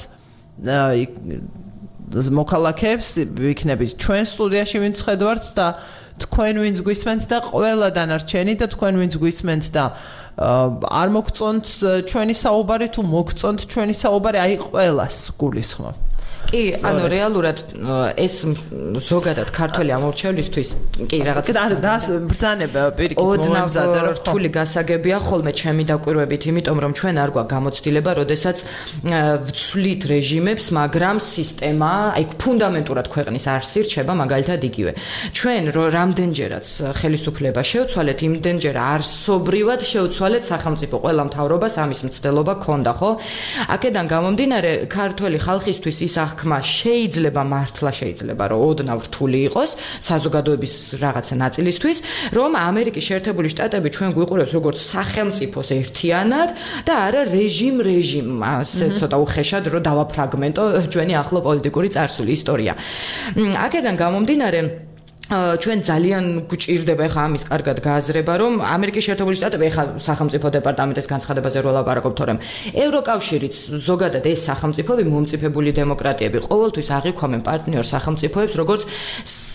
მოქალაქეებს, იქნებით ჩვენ სტუდიაში ვინც ხედავთ და თქვენ ვინც გვისმენთ და ყველა დანარჩენი და თქვენ ვინც გვისმენთ და არ მოგწონთ ჩვენი საუბარი თუ მოგწონთ ჩვენი საუბარი, აი ყველას გულისხმობ. კი, ანუ რეალურად ეს ზოგადად ქართველი ამორჩევლისთვის კი რაღაც და ბრძანება პირიქით მომემზადა რომ რთული გასაგებია ხოლმე ჩემი დაკვირვებით, იმიტომ რომ ჩვენ არ გვაქვს გამოცდილება, როდესაც ვცვლით რეჟიმებს, მაგრამ სისტემა, აი ფუნდამენტურად ქვეყნის არსი რჩება მაგალითად იგივე. ჩვენ რამდენჯერაც ხელისუფლება შევცვალეთ, იმდენჯერ არსობრივად შევცვალეთ სახელმწიფო, ყველა მთავრობას ამის მცდელობა ქონდა, ხო? აქედან გამომდინარე, ქართველი ხალხისთვის ის ხმა შეიძლება მართლა შეიძლება რომ ოდნავ რთული იყოს საზოგადოების რაღაცა ნაწილისთვის, რომ ამერიკის შეერთებული შტატები ჩვენ გვიყურებს როგორც სახელმწიფოს ერთიანად და არა რეჟიმ რეჟიმ, ასე ცოტა უხეშად რომ დავაფრაგმენტო ჩვენი ახლო პოლიტიკური წარსული ისტორია. აქედან გამომდინარე ჩვენ ძალიან გვჭირდება ხა ამის კარგად გააზრება, რომ ამერიკის შეერთებული შტატები ხა სახელმწიფო დეპარტამენტის განცხადებაზე რო ლაპარაკობთ, თორემ ევროკავშირიც ზოგადად ეს სახელმწიფოები მომწიფებული დემოკრატიები ყოველთვის აღიქვამენ პარტნიორ სახელმწიფოებს, როგორც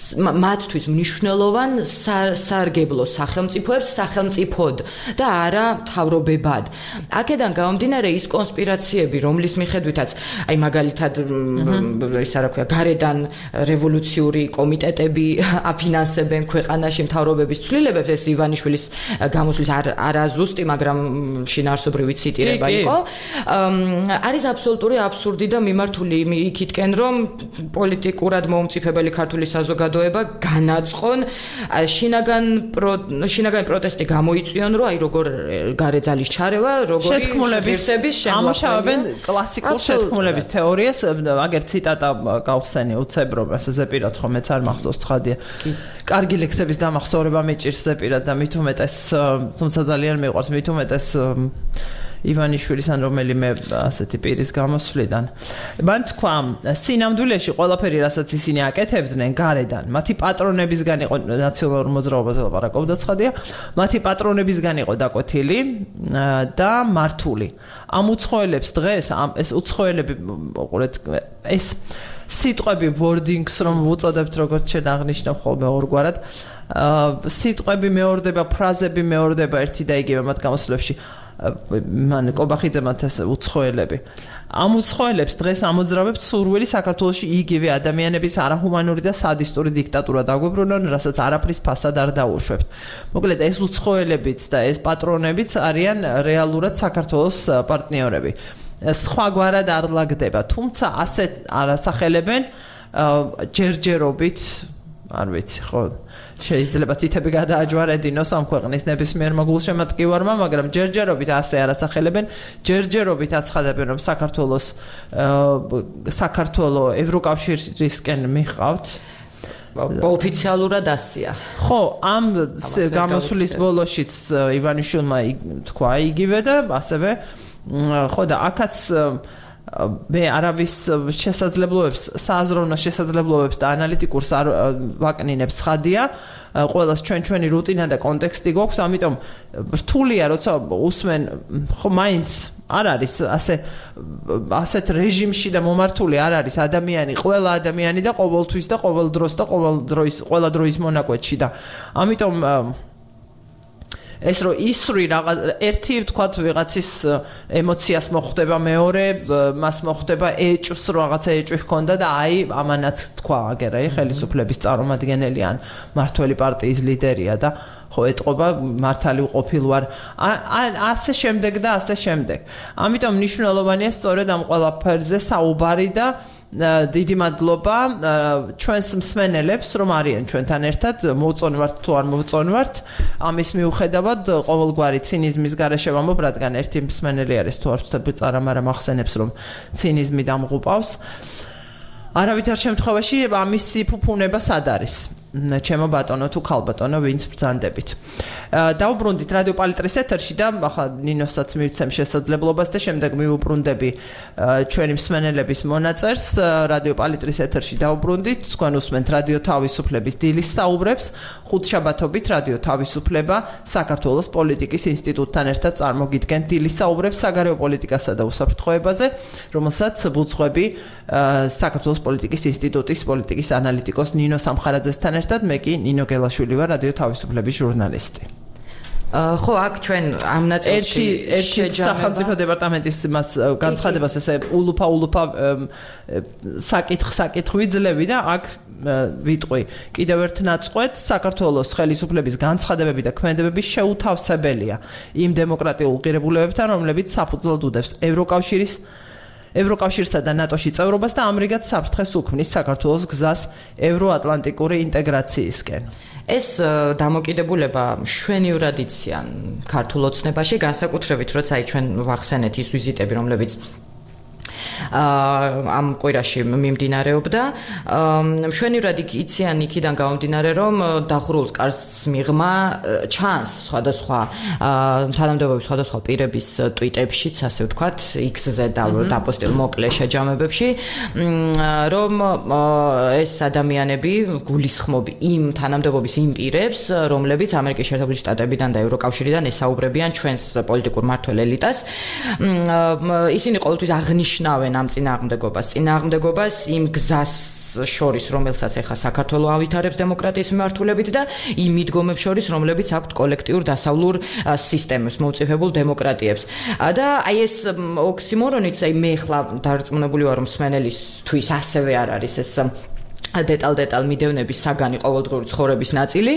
მათთვის მნიშვნელოვან სარგებლო სახელმწიფოებს სახელმწიფოდ და არა მთავრობებად. აქედან გამომდინარე ის კონსპირაციები, რომლის მიხედვითაც აი მაგალითად ის რა ქვია, გარედან რევოლუციური კომიტეტები აფინანსებენ ქვეყანაში მთავრობების ცვლილებებს, ეს ივანიშვილის გამოსვლის არა ზუსტი, მაგრამ შინაარსობრივი ციტირება იყო. არის აბსოლუტური აბსურდი და მიმართული იქითკენ, რომ პოლიტიკურად მომწიფებელი ქართული საზოგადოება განაწყონ შინაგან შინაგანი პროტესტი გამოიწვიონ, რომ აი როგორ გარე ძალის ჩარევა, როგორი შეთქმულების ამუშავებენ კლასიკურ შეთქმულების თეორიას, აგერ ციტატა გავხსენი უცებრობას ზეპირად ხომ მეც არ მახსოვს ცხადია. კარგი ლექსების დამახსოვრება მეჭირს ზეპირად და მით უმეტეს, თუმცა ძალიან მიყვარს მით უმეტეს ივანიშვილის ან რომელიმე ასეთი პირის გამოსვლიდან. მან თქვა, სინამდვილეში ყველაფერი, რასაც ისინი აკეთებდნენ გარედან, მათი პატრონებისგან იყო ნაციონალურ მოძრაობაზე ლაპარაკობდა ცხადია, მათი პატრონებისგან იყო დაკვეთილი და მართული. ამ უცხოელებს დღეს, ეს უცხოელები, უყურეთ, ეს სიტყვები wordings რომ უწოდებთ როგორც შენ აღნიშნავ ხოლმე ორგვარად, სიტყვები მეორდება, ფრაზები მეორდება ერთი და იგივე მათ გამოსვლებში. მან კობახიძე მათ ეს უცხოელები. ამ უცხოელებს დღეს ამოძრავებთ სურვილი საქართველოში იგივე ადამიანების არაჰუმანური და სადისტური დიქტატურა დაგვიბრუნონ, რასაც არაფრის ფასად არ დაუშვებთ. მოკლედ ეს უცხოელებიც და ეს პატრონებიც არიან რეალურად საქართველოს პარტნიორები. სხვაგვარად არ ლაგდება, თუმცა ასეთ არასახელებენ ჯერჯერობით, არ ვიცი ხო, შეიძლება თითები გადააჯვარედინოს ამ ქვეყნის ნებისმიერმა გულშემატკივარმა, მაგრამ ჯერჯერობით ასე არასახელებენ, ჯერჯერობით აცხადებენ, რომ საქართველოს საქართველო ევროკავშირისკენ მიყავთ. ოფიციალურად ასია. ხო, ამ გამოსვლის ბოლოშიც ივანიშვილმა თქვა იგივე და ასევე ხო და აქაც მე არავის შესაძლებლობებს, სააზროვნო შესაძლებლობებს და ანალიტიკურს არ ვაკნინებ ცხადია, ყველას ჩვენ ჩვენი რუტინა და კონტექსტი გვაქვს, ამიტომ რთულია, როცა უსმენ, ხო მაინც არ არის ასე ასეთ რეჟიმში და მომართული არ არის ადამიანი, ყველა ადამიანი და ყოველთვის და ყოველ დროს და ყოველ დროის ყველა დროის მონაკვეთში და ამიტომ ეს რო ისრი რაღაც ერთი ვთქვათ ვიღაცის ემოციას მოხვდება, მეორე მას მოხვდება ეჭვს, რაღაცა ეჭვი ჰქონდა და აი ამანაც თქვა აგერ აი ხელისუფლების წარმომადგენელი ან მართველი პარტიის ლიდერია და ხო ეტყობა მართალი უყოფილ ვარ ასე შემდეგ და ასე შემდეგ. ამიტომ მნიშვნელოვანია სწორედ ამ ყველაფერზე საუბარი და დიდი მადლობა ჩვენს მსმენელებს რომ არიან ჩვენთან ერთად მოუწონვართ თუ არ მოუწონვართ ამის მიუხედავად ყოველგვარი ცინიზმის გარეშე ვამბობ რადგან ერთი მსმენელი არის თუ არ ვცდები წარა მაგრამ ახსენებს რომ ცინიზმი დამღუპავს არავითარ შემთხვევაში ამისი ფუფუნება სად არის ჩემო ბატონო თუ ქალბატონო ვინც ბრძანდებით დაუბრუნდით რადიო პალიტრის ეთერში და ახლა ნინოსაც მივცემ შესაძლებლობას და შემდეგ მივუბრუნდები ჩვენი მსმენელების მონაწერს რადიო პალიტრის ეთერში დაუბრუნდით თქვენ უსმენთ რადიო თავისუფლების დილის საუბრებს ხუთშაბათობით რადიო თავისუფლება საქართველოს პოლიტიკის ინსტიტუტთან ერთად წარმოგიდგენთ დილის საუბრებს საგარეო პოლიტიკასა და უსაფრთხოებაზე რომელსაც ვუძღვები საქართველოს პოლიტიკის ინსტიტუტის პოლიტიკის ანალიტიკოს ნინო სამხარაძესთან ერთად მე კი ნინო გელაშვილი ვარ რადიო თავისუფლების ჟურნალისტი. ხო აქ ჩვენ ამ ნაწილში ერთი სახელმწიფო დეპარტამენტის მას განცხადებას ესე ულუფა ულუფა საკითხ საკითხ ვიძლევი და აქ ვიტყვი კიდევ ერთ ნაწყვეტს საქართველოს ხელისუფლების განცხადებები და ქმედებები შეუთავსებელია იმ დემოკრატიულ ღირებულებებთან რომლებიც საფუძვლად უდევს ევროკავშირის ევროკავშირსა და ნატოში წევრობას და ამრიგად საფრთხეს უქმნის საქართველოს გზას ევროატლანტიკური ინტეგრაციისკენ. ეს დამოკიდებულება შვენივრად იციან ქართულ ოცნებაში, განსაკუთრებით როცა აი ჩვენ ვახსენეთ ის ვიზიტები, რომლებიც ამ კვირაში მიმდინარეობდა. მშვენივრად იციან იქიდან გამომდინარე, რომ დახურულს კარს მიღმა ჩანს სხვადასხვა თანამდებობების სხვადასხვა პირების ტვიტებშიც, ასე ვთქვათ, X-ზე დაპოსტილ მოკლე შეჯამებებში, რომ ეს ადამიანები გულისხმობ იმ თანამდებობის იმ პირებს, რომლებიც ამერიკის შეერთებული შტატებიდან და ევროკავშირიდან ესაუბრებიან ჩვენს პოლიტიკურ მმართველ ელიტას. ისინი ყოველთვის აღნიშნავენ იხილავენ ამ წინააღმდეგობას. წინააღმდეგობას იმ გზას შორის, რომელსაც ეხა საქართველოს ავითარებს დემოკრატიის მიმართულებით და იმ მიდგომებს შორის, რომლებიც აქვთ კოლექტიურ დასავლურ სისტემებს, მოუწიფებულ დემოკრატიებს. და აი ეს ოქსიმორონიც, აი მე ახლა დარწმუნებული ვარ, რომ მსმენელისთვის ასევე არ არის ეს დეტალ-დეტალ მიდევნების საგანი ყოველდღიური ცხოვრების ნაწილი.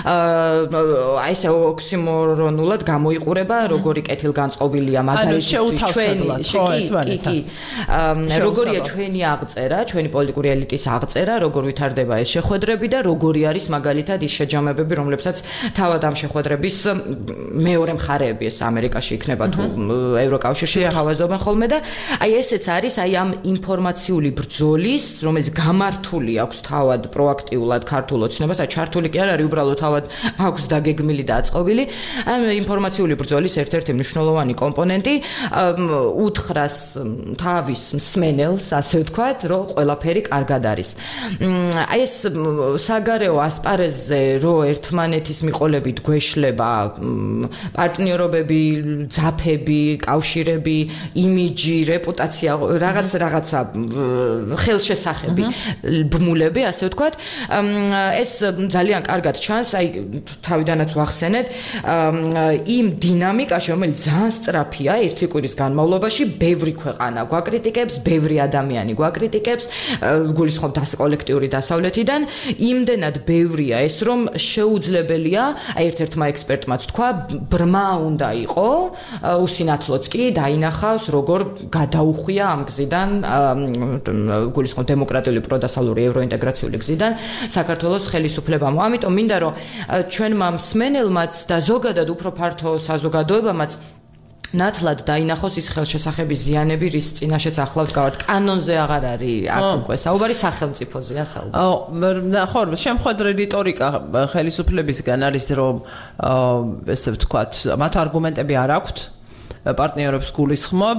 აი ეს ოქსიმორონულად გამოიყურება, როგორი კეთილგანწყობილია მაგალითად ჩვენი კი როგორია ჩვენი აღწერა, ჩვენი პოლიტიკური ელიტის აღწერა, როგორ ვითარდება ეს შეხვედრები და როგორი არის მაგალითად ის შეჯამებები, რომლებსაც თავად ამ შეხვედრების მეორე მხარეები ეს ამერიკაში იქნება თუ ევროკავშირში თავაზობენ ხოლმე და აი ესეც არის აი ამ ინფორმაციული ბრძოლის, რომელიც გამართულია აქვს თავად პროაქტიულად ქართულ ოცნებას, აი ჩართული კი არ არის, უბრალოდ თავად აქვს დაგეგმილი და აწყობილი. ამ ინფორმაციული ბრძოლის ერთ-ერთი მნიშვნელოვანი კომპონენტი უთხრას თავის მსმენელს, ასე ვთქვათ, რომ ყველაფერი კარგად არის. აი ეს საგარეო ასპარეზზე, რომ ერთმანეთის მიყოლებით გვეშლება პარტნიორობები, ძაფები, კავშირები, იმიჯი, რეპუტაცია, რაღაც რაღაცა ხელშესახები, ბმულები, ასე ვთქვათ, ეს ძალიან კარგად ჩანს, აი თავიდანაც ვახსენეთ, იმ დინამიკაში, რომელიც ძალიან სწრაფია ერთი კვირის განმავლობაში, ბევრი ქვეყანა გვაკრიტიკებს, ბევრი ადამიანი გვაკრიტიკებს, გულისხმობ კოლექტიური დასავლეთიდან, იმდენად ბევრია ეს, რომ შეუძლებელია, აი ერთ-ერთმა ექსპერტმაც თქვა, ბრმა უნდა იყო, უსინათლოც კი დაინახავს, როგორ გადაუხვია ამ გზიდან, გულისხმობ დემოკრატიული პროდასავლური ევროინტეგრაციული გზიდან საქართველოს ხელისუფლებამ. ამიტომ მინდა რომ ჩვენმა მსმენელმაც და ზოგადად უფრო ფართო საზოგადოებამაც ნათლად დაინახოს ის ხელშესახების ზიანები, რის წინაშეც ახლავს გავართ. კანონზე აღარ არის აქ უკვე საუბარი, სახელმწიფოზეა საუბარი. ხო, შემხედრე რიტორიკა ხელისუფლებისგან არის, რომ ესე ვთქვათ, მათ არგუმენტები არ აქვთ. პარტნიორებს გულისხმობ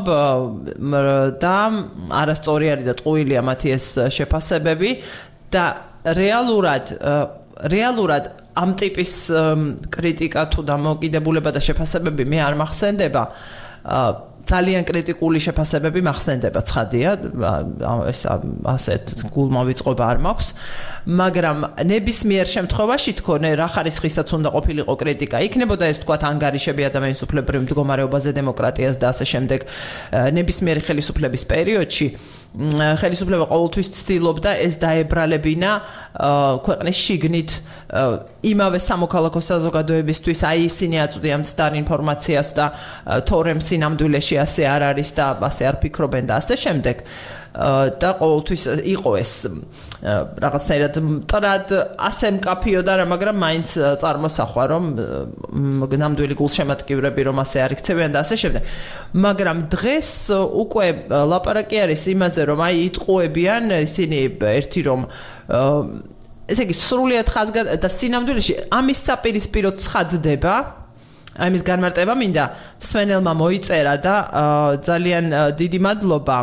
და არასწორი არის და ტყუილია მათი ეს შეფასებები და რეალურად რეალურად ამ ტიპის კრიტიკა თუ დამოკიდებულება და შეფასებები მე არ მახსენდება. ძალიან კრიტიკული შეფასებები მახსენდება, ცხადია, ეს ასეთ გულმოვიწყობა არ მაქვს, მაგრამ ნებისმიერ შემთხვევაში თქონე რა ხარისხისაც უნდა ყოფილიყო კრიტიკა, იქნებოდა ეს თქვათ ანგარიშები ადამიანის უფლებრივ მდგომარეობაზე, დემოკრატიას და ასე შემდეგ, ნებისმიერი ხელისუფლების პერიოდში ხელისუფლება ყოველთვის ცდილობდა ეს დაებრალებინა ქვეყნის შიგნით იმავე სამოქალაქო საზოგადოებისთვის, აი ისინი აწვდიან მცდარ ინფორმაციას და თორემ სინამდვილეში ასე არ არის და ასე არ ფიქრობენ და ასე შემდეგ. და ყოველთვის იყო ეს რაღაცნაირად მტრად ასე მკაფიოდა რა, მაგრამ მაინც წარმოსახვა, რომ ნამდვილი გულშემატკივრები რომ ასე არ იქცევიან და ასე შემდეგ. მაგრამ დღეს უკვე ლაპარაკი არის იმაზე, რომ აი იტყუებიან ისინი ერთი რომ ესე იგი სრულიად ხაზგად და სინამდვილეში ამის საპირისპირო ცხადდება. ამის განმარტება მინდა მსმენელმა მოიწერა და ძალიან დიდი მადლობა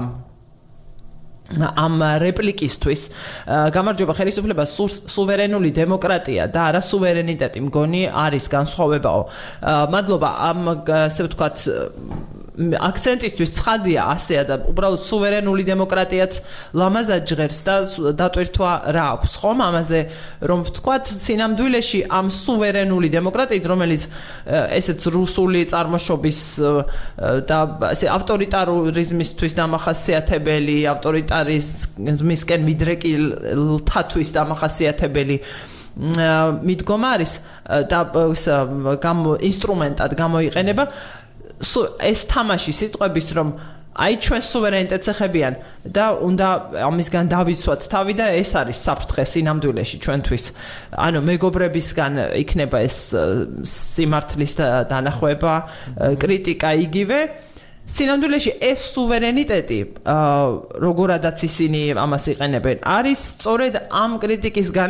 ამ რეპლიკისთვის. გამარჯობა, ხელისუფლება სუვერენული დემოკრატია და არა სუვერენიტეტი მგონი არის განსხვავებაო. მადლობა ამ ასე ვთქვათ აქცენტისთვის ცხადია ასეა და უბრალოდ სუვერენული დემოკრატიაც ლამაზად ჟღერს და დატვირთვა რა აქვს ხომ ამაზე რომ ვთქვათ სინამდვილეში ამ სუვერენული დემოკრატიით რომელიც ესეც რუსული წარმოშობის და ასე ავტორიტარიზმისთვის დამახასიათებელი ავტორიტარიზმისკენ მიდრეკილთათვის დამახასიათებელი მიდგომა არის და ინსტრუმენტად გამოიყენება ეს თამაში სიტყვების რომ აი ჩვენ სუვერენიტეტს ეხებიან და უნდა ამისგან დავიცვათ თავი და ეს არის საფრთხე სინამდვილეში ჩვენთვის. ანუ მეგობრებისგან იქნება ეს სიმართლის დანახვება, კრიტიკა იგივე. სინამდვილეში ეს სუვერენიტეტი, როგორადაც ისინი ამას იყენებენ, არის სწორედ ამ კრიტიკისგან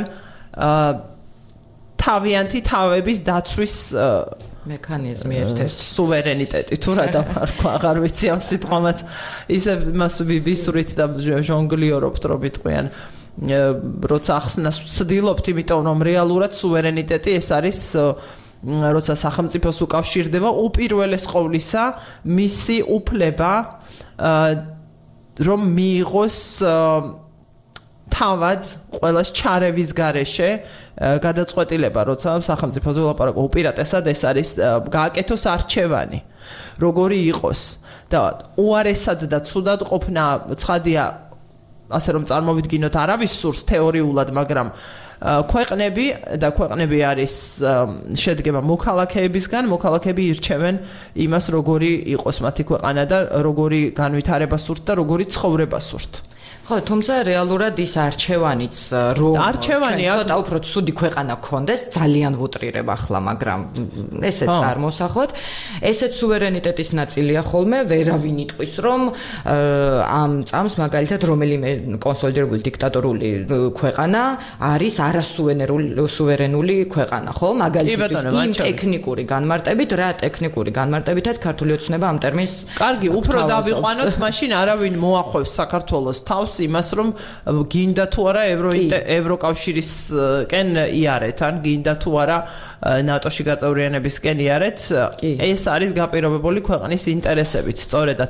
თავიანთი თავების დაცვის მექანიზმი ერთ-ერთი სუვერენიტეტი თუ რა დამარქვა აღარ ვიცი ამ სიტყვამაც ისე მას ვისურვით და ჟონგლიორობთ რომ იტყვიან როცა ახსნას ვცდილობთ იმიტომ რომ რეალურად სუვერენიტეტი ეს არის როცა სახელმწიფოს უკავშირდება უპირველეს ყოვლისა მისი უფლება რომ მიიღოს თავად ყველას ჩარევის გარეშე გადაწყვეტილება, როცა სახელმწიფოზე ვლაპარაკობ, უპირატესად ეს არის გააკეთოს არჩევანი, როგორი იყოს და უარესად და ცუდად ყოფნა ცხადია, ასე რომ წარმოვიდგინოთ, არავის სურს თეორიულად, მაგრამ ქვეყნები და ქვეყნები არის შედგება მოქალაქეებისგან, მოქალაქეები ირჩევენ იმას, როგორი იყოს მათი ქვეყანა და როგორი განვითარება სურთ და როგორი ცხოვრება სურთ. ხო, თუმცა რეალურად ის არჩევანიც რომ არჩევანი ცოტა უფრო ცუდი ქვეყანა გქონდეს, ძალიან ვუტრირებ ახლა, მაგრამ ესეც წარმოსახოთ, ესეც სუვერენიტეტის ნაწილია ხოლმე, ვერავინ იტყვის, რომ ამ წამს მაგალითად რომელიმე კონსოლიდირებული დიქტატორული ქვეყანა არის არასუვერენული ქვეყანა, ხო? მაგალითად, იმ ტექნიკური განმარტებით, რა ტექნიკური განმარტებითაც ქართული ოცნება ამ ტერმინს კარგი, უფრო დავიყვანოთ, მაშინ არავინ მოახვევს საქართველოს თავს იმას, რომ გინდა თუ არა ევროკავშირისკენ იარეთ, ან გინდა თუ არა ნატოში გაწევრიანებისკენ იარეთ, ეს არის გაპირობებული ქვეყნის ინტერესებით. სწორედაც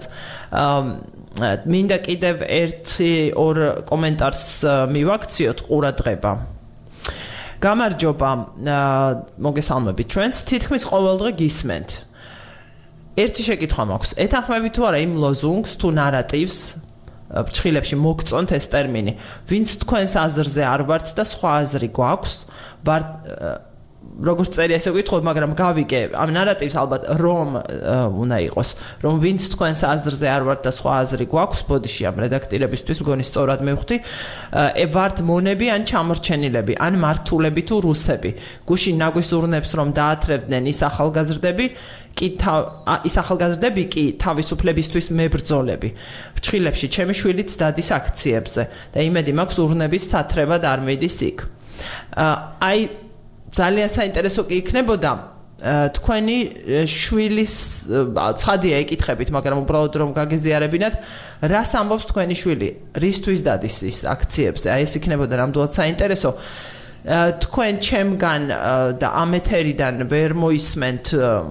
მინდა კიდევ ერთი ორ კომენტარს მივაქციოთ ყურადღება. გამარჯობა, მოგესალმებით ჩვენს, თითქმის ყოველდღე გისმენთ. ერთი შეკითხვა მაქვს, ეთანხმებით თუ არა იმ ლოზუნგს თუ ნარატივს ფრჩხილებში მოგწონთ ეს ტერმინი, ვინც თქვენს აზრზე არ ვართ და სხვა აზრი გვაქვს, ვართ როგორც წერია ესე ვკითხოთ, მაგრამ გავიგე ამ ნარატივს ალბათ რომ უნდა იყოს, რომ ვინც თქვენს აზრზე არ ვართ და სხვა აზრი გვაქვს, ბოდიში ამ რედაქტირებისთვის მგონი სწორად მივხვდი, ვართ მონები ან ჩამორჩენილები, ან მართულები თუ რუსები. გუშინ ნაგვისურნებს რომ დაათრევდნენ ის ახალგაზრდები, კი ის ახალგაზრდები კი თავისუფლებისთვის მებრძოლები. ფრჩხილებში ჩემი შვილიც დადის აქციებზე და იმედი მაქვს ურნების სათრევად არ მიდის იქ. აი ძალიან საინტერესო კი იქნებოდა თქვენი შვილის ცხადია ეკითხებით, მაგრამ უბრალოდ რომ გაგეზიარებინათ, რას ამბობს თქვენი შვილი, რისთვის დადის ის აქციებზე? აი ეს იქნებოდა ნამდვილად საინტერესო. თქვენ ჩემგან და ამ ეთერიდან ვერ მოისმენთ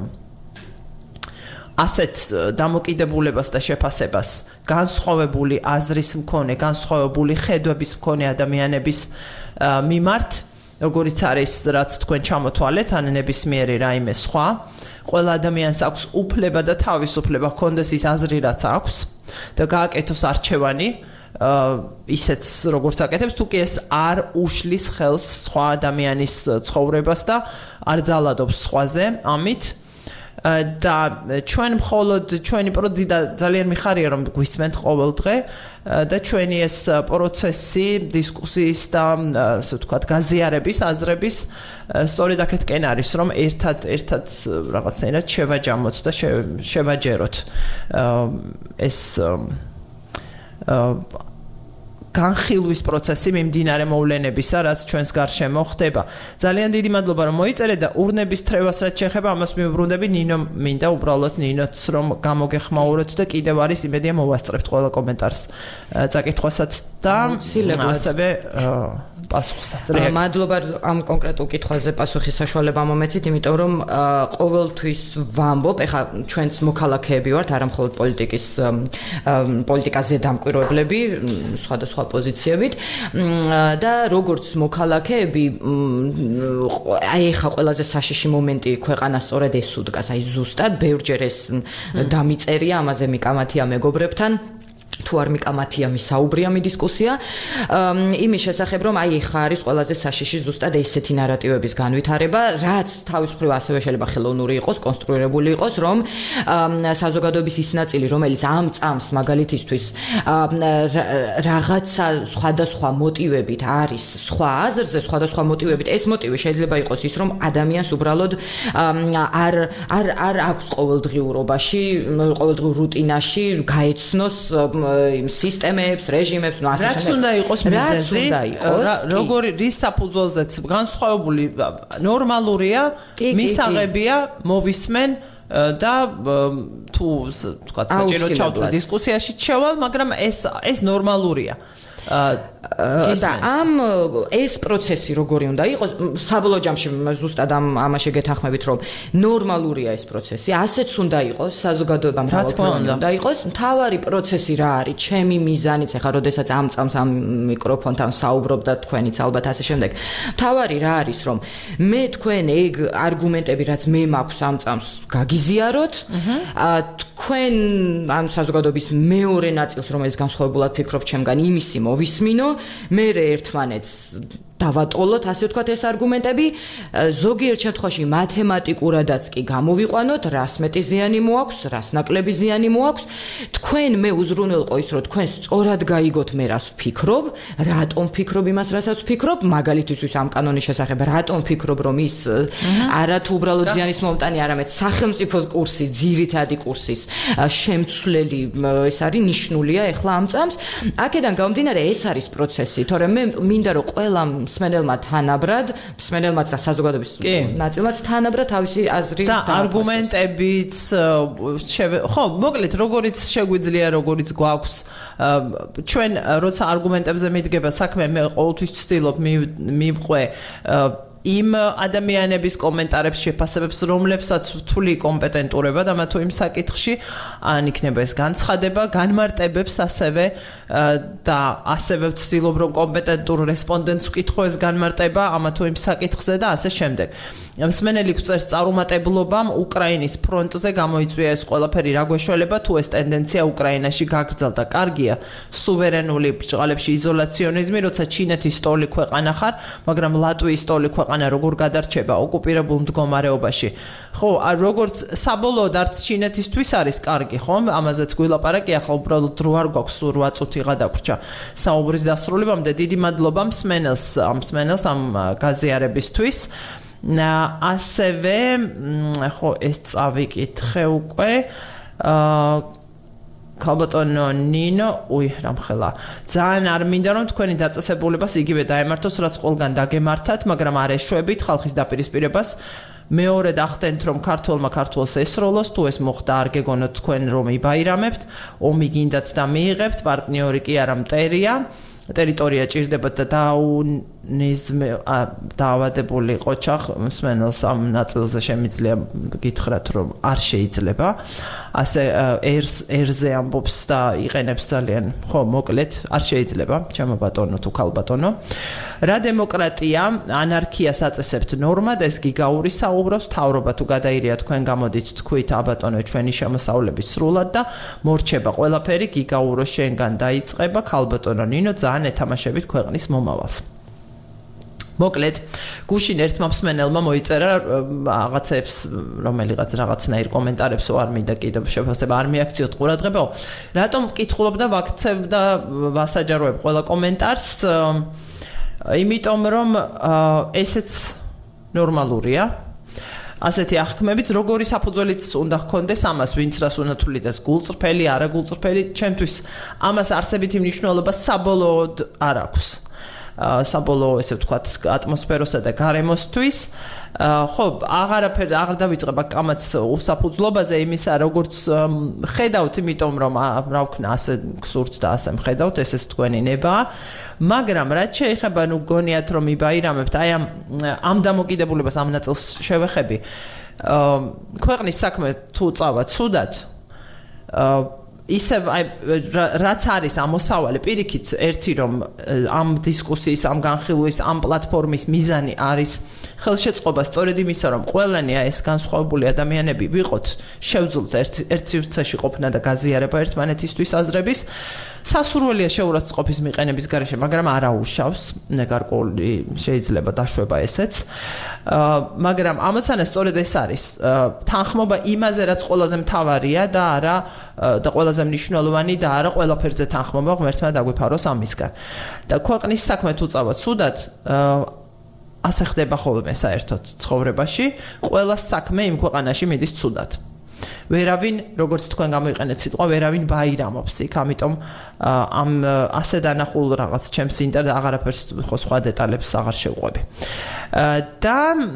ასეთ დამოკიდებულებას და შეფასებას განსხვავებული აზრის მქონე, განსხვავებული ხედვების მქონე ადამიანების მიმართ, როგორიც არის, რაც თქვენ ჩამოთვალეთ, ან ნებისმიერი რაიმე სხვა, ყველა ადამიანს აქვს უფლება და თავისუფლება ჰქონდეს ის აზრი, რაც აქვს და გააკეთოს არჩევანი, ისეც როგორც აკეთებს, თუ კი ეს არ უშლის ხელს სხვა ადამიანის ცხოვრებას და არ ძალადობს სხვაზე, ამით და ჩვენ მხოლოდ ჩვენი პროდი და ძალიან მიხარია რომ გვისმენთ ყოველ დღე და ჩვენი ეს პროცესი დისკუსიის და ასე ვთქვათ გაზიარების აზრების სწორედ აქეთკენ არის რომ ერთად ერთად რაღაცნაირად შევაჯამოთ და შევაჯეროთ ეს განხილვის პროცესი მიმდინარე მოვლენებისა, რაც ჩვენს გარშემო ხდება. ძალიან დიდი მადლობა რომ მოიწერეთ და ურნების თრევას რაც შეეხება, ამას მივუბრუნდები ნინო, მინდა უბრალოდ ნინოც რომ გამოგეხმაუროთ და კიდევ არის იმედია მოვასწრებთ ყველა კომენტარს წაკითხვასაც და ასევე პასუხსაც. მადლობა ამ კონკრეტულ კითხვაზე პასუხის საშუალება მომეცით, იმიტომ რომ ყოველთვის ვამბობ, ეხლა ჩვენც მოქალაქეები ვართ, არა მხოლოდ პოლიტიკის პოლიტიკაზე დამკვირვებლები, სხვადასხვა პოზიციებით და როგორც მოქალაქეები აი ეხა ყველაზე საშიში მომენტი ქვეყანას სწორედ ეს უდგას, აი ზუსტად ბევრჯერ ეს დამიწერია, ამაზე მიკამათია მეგობრებთან. თუ არ მიკამათია მისაუბრია մի დისკუსია იმის შესახებ რომ აი ხა არის ყველაზე საშიში ზუსტად ესეთი ნარატივების განვითარება რაც თავის მხრივ ასევე შეიძლება ხელოვნური იყოს კონსტრუირებული იყოს რომ საზოგადოების ის ნაწილი რომელიც ამ წამს მაგალითისთვის რაღაცა სხვადასხვა მოტივებით არის სხვა აზრზე სხვადასხვა მოტივებით ეს მოტივი შეიძლება იყოს ის რომ ადამიანს უბრალოდ არ არ არ აქვს ყოველდღიურობაში ყოველდღიურ რუტინაში გაეცნოს იმ სისტემებს, რეჟიმებს, ნუ ასე შემდეგ. რაც უნდა იყოს მიზეზი, როგორი რის საფუძველზეც განსხვავებული ნორმალურია, მისაღებია, მოვისმენ და თუ თქვა საჭირო ჩავთვალ დისკუსიაში შევალ, მაგრამ ეს ეს ნორმალურია. და ამ ეს პროცესი როგორი უნდა იყოს საბოლოო ჯამში ზუსტად ამ ამაში გეთანხმებით რომ ნორმალურია ეს პროცესი ასეც უნდა იყოს საზოგადოება მრავალფეროვანი უნდა იყოს მთავარი პროცესი რა არის ჩემი მიზანიც ეხლა როდესაც ამ წამს ამ მიკროფონთან საუბრობ და თქვენიც ალბათ ასე შემდეგ მთავარი რა არის რომ მე თქვენ ეგ არგუმენტები რაც მე მაქვს ამ წამს გაგიზიაროთ თქვენ ამ საზოგადოების მეორე ნაწილს რომელიც განსხვავებულად ფიქრობ ჩემგან იმისი მოვისმინო მე ერთმანეთს დავატყოლოთ ასე ვთქვათ ეს არგუმენტები ზოგიერთ შემთხვევაში მათემატიკურადაც კი გამოვიყვანოთ რას მეტი ზიანი მოაქვს რას ნაკლები ზიანი მოაქვს თქვენ მე უზრუნველყო ის რომ თქვენ სწორად გაიგოთ მე რას ვფიქრობ რატომ ვფიქრობ იმას რასაც ვფიქრობ მაგალითისთვის ამ კანონის შესახებ რატომ ვფიქრობ რომ ის არა თუ უბრალოდ ზიანის მომტანი არამედ სახელმწიფოს კურსის ძირითადი კურსის შემცვლელი ეს არის ნიშნულია ეხლა ამ წამს აქედან გამომდინარე ეს არის პროცესი თორემ მე მინდა რომ ყველა მსმენელმა თანაბრად, მსმენელმაც და საზოგადოების ნაწილმაც თანაბრად თავისი აზრი და არგუმენტებიც ხო, მოკლედ როგორიც შეგვიძლია, როგორიც გვაქვს ჩვენ როცა არგუმენტებზე მიდგება საქმე, მე ყოველთვის ვცდილობ მივყვე იმ ადამიანების კომენტარებს შეფასებებს, რომლებსაც ვთვლი კომპეტენტურება და მათ თუ იმ საკითხში ან იქნება ეს განცხადება, განმარტებებს ასევე და ასევე ვცდილობ რომ კომპეტენტურ რესპონდენტს ვკითხო ეს განმარტება ამა თუ იმ საკითხზე და ასე შემდეგ. მსმენელი გვწერს წარუმატებლობამ უკრაინის ფრონტზე გამოიწვია ეს ყველაფერი რა გვეშველება თუ ეს ტენდენცია უკრაინაში გაგრძელდა. კარგია სუვერენული ბრჭყალებში იზოლაციონიზმი, როცა ჩინეთის სტოლი ქვეყანა ხარ, მაგრამ ლატვიის სტოლი ქვეყანა როგორ გადარჩება ოკუპირებულ მდგომარეობაში. ხო, როგორც საბოლოოდ არც ჩინეთისთვის არის კარგი, ხო? ამაზეც გვილაპარაკი, ახლა უბრალოდ რო არ გვაქვს რვა წუთი გადაგვრჩა საუბრის დასრულებამდე. დიდი მადლობა მსმენელს, ამ მსმენელს ამ გაზიარებისთვის. ასევე ხო ეს წავიკითხე უკვე აა ქალბატონო ნინო, უი, რამხელა. ძალიან არ მინდა რომ თქვენი დაწესებულებას იგივე დაემართოს, რაც ყველგან დაგემართათ, მაგრამ არ ეშვებით ხალხის დაპირისპირებას. მეორედ ახდენთ რომ ქართველმა ქართველს ესროლოს, თუ ეს მოხდა არ გეგონოთ თქვენ რომ იბაირამებთ, ომი გინდათ და მიიღებთ, პარტნიორი კი არა მტერია. ტერიტორია ჭირდებათ და დაუნიზმ დაავადებული ყოჩახ მსმენელს ამ ნაწილზე შემიძლია გითხრათ რომ არ შეიძლება ასე ერს ერზე ამბობს და იყენებს ძალიან ხო მოკლედ არ შეიძლება ჩემო ბატონო თუ ქალბატონო რა დემოკრატია ანარქიას აწესებთ ნორმად ეს გიგაური საუბრობს თავრობა თუ გადაირია თქვენ გამოდით თქვით აბატონო ჩვენი შემოსავლების სრულად და მორჩება ყველაფერი გიგაურო შენგან დაიწყება ქალბატონო ნინო ძალიან ეთამაშებით ქვეყნის მომავალს მოკლედ გუშინ ერთმა მსმენელმა მოიწერა რაღაცებს რომელიღაც რაღაცნაირ კომენტარებს არ მინდა კიდევ შეფასება არ მიაქციოთ ყურადღებაო რატომ ვკითხულობ და ვაქცევ და ვასაჯაროებ ყველა კომენტარს იმიტომ რომ ესეც ნორმალურია ასეთი აღქმებიც როგორი საფუძველიც უნდა ჰქონდეს ამას ვინც რას უნდა თვლიდეს გულწრფელი არა გულწრფელი ჩემთვის ამას არსებითი მნიშვნელობა საბოლოოდ არ აქვს საბოლოო ესე ვთქვათ ატმოსფეროსა და გარემოსთვის ხო აღარაფერ აღარ დავიწყებ კამაც უსაფუძვლობაზე იმისა როგორც ხედავთ იმიტომ რომ რა ვქნა ასე გსურთ და ასე მხედავთ ესეც თქვენი ნებაა მაგრამ რაც შეეხება ნუ გონიათ რომ იბაირამებთ აი ამ ამ დამოკიდებულებას ამ ნაწილს შევეხები ქვეყნის საქმე თუ წავა ცუდად ისევ აი რაც არის ამოსავალი პირიქით ერთი რომ ამ დისკუსიის ამ განხილვის ამ პლატფორმის მიზანი არის ხელშეწყობა სწორედ იმისა რომ ყველანი ეს განსხვავებული ადამიანები ვიყოთ შევძლოთ ერთ სივრცეში ყოფნა და გაზიარება ერთმანეთისთვის აზრების სასურველია შეურაცხყოფის მიყენების გარეშე მაგრამ არა უშავს გარკვეული შეიძლება დაშვება ესეც მაგრამ ამოცანა სწორედ ეს არის თანხმობა იმაზე რაც ყველაზე მთავარია და არა და ყველაზე მნიშვნელოვანი და არა ყველაფერზე თანხმობა ღმერთმა დაგვიფაროს ამისგან და ქვეყნის საქმე თუ წავა ცუდად ასე ხდება ხოლმე საერთოდ ცხოვრებაში ყველა საქმე იმ ქვეყანაში მიდის ცუდად ვერავინ, როგორც თქვენ გამოიყენეთ სიტყვა, ვერავინ ბაირამობს იქ, ამიტომ ამ ასე დანახულ რაღაც ჩემს ინტერნეტ აღარაფერს ხო სხვა დეტალებს აღარ შევყვები. და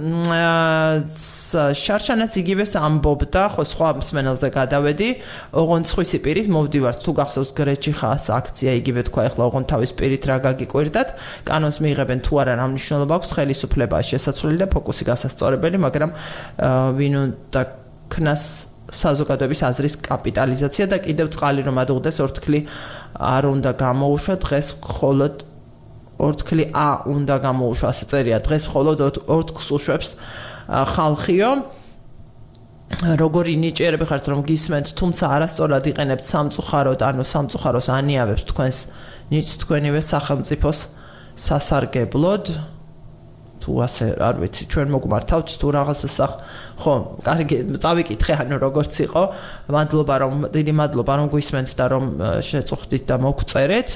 შარშანაც იგივეს ამბობდა, ხო სხვა მსმენელზე გადავედი, ოღონდ სხვისი პირით მოვდივართ, თუ გახსოვს გრეჩი ხას აქცია იგივე თქვა, ეხლა ოღონდ თავის პირით რა გაგიკვირდათ, კანონს მიიღებენ თუ არა რა მნიშვნელობა აქვს, ხელისუფლება შესაძლებელი და ფოკუსი გასასწორებელი, მაგრამ ვინ უნდა ქნას საზოგადოების აზრის კაპიტალიზაცია და კიდევ წყალი რომ ადუღდეს ორთქლი არ უნდა გამოუშვა დღეს მხოლოდ ორთქლი ა უნდა გამოუშვა ასე წერია დღეს მხოლოდ ორთქლს უშვებს ხალხიო როგორი ნიჭიერები ხართ რომ გისმენთ თუმცა არასწორად იყენებთ სამწუხაროდ ანუ სამწუხაროს ანიავებთ თქვენს ნიჭს თქვენივე სახელმწიფოს სასარგებლოდ თუ ასე არ ვიცი ჩვენ მოგმართავთ თუ რაღაცა სახ ხო კარგი წავიკითხე ანუ როგორც იყო მადლობა რომ დიდი მადლობა რომ გვისმენთ და რომ შეწუხდით და მოგწერეთ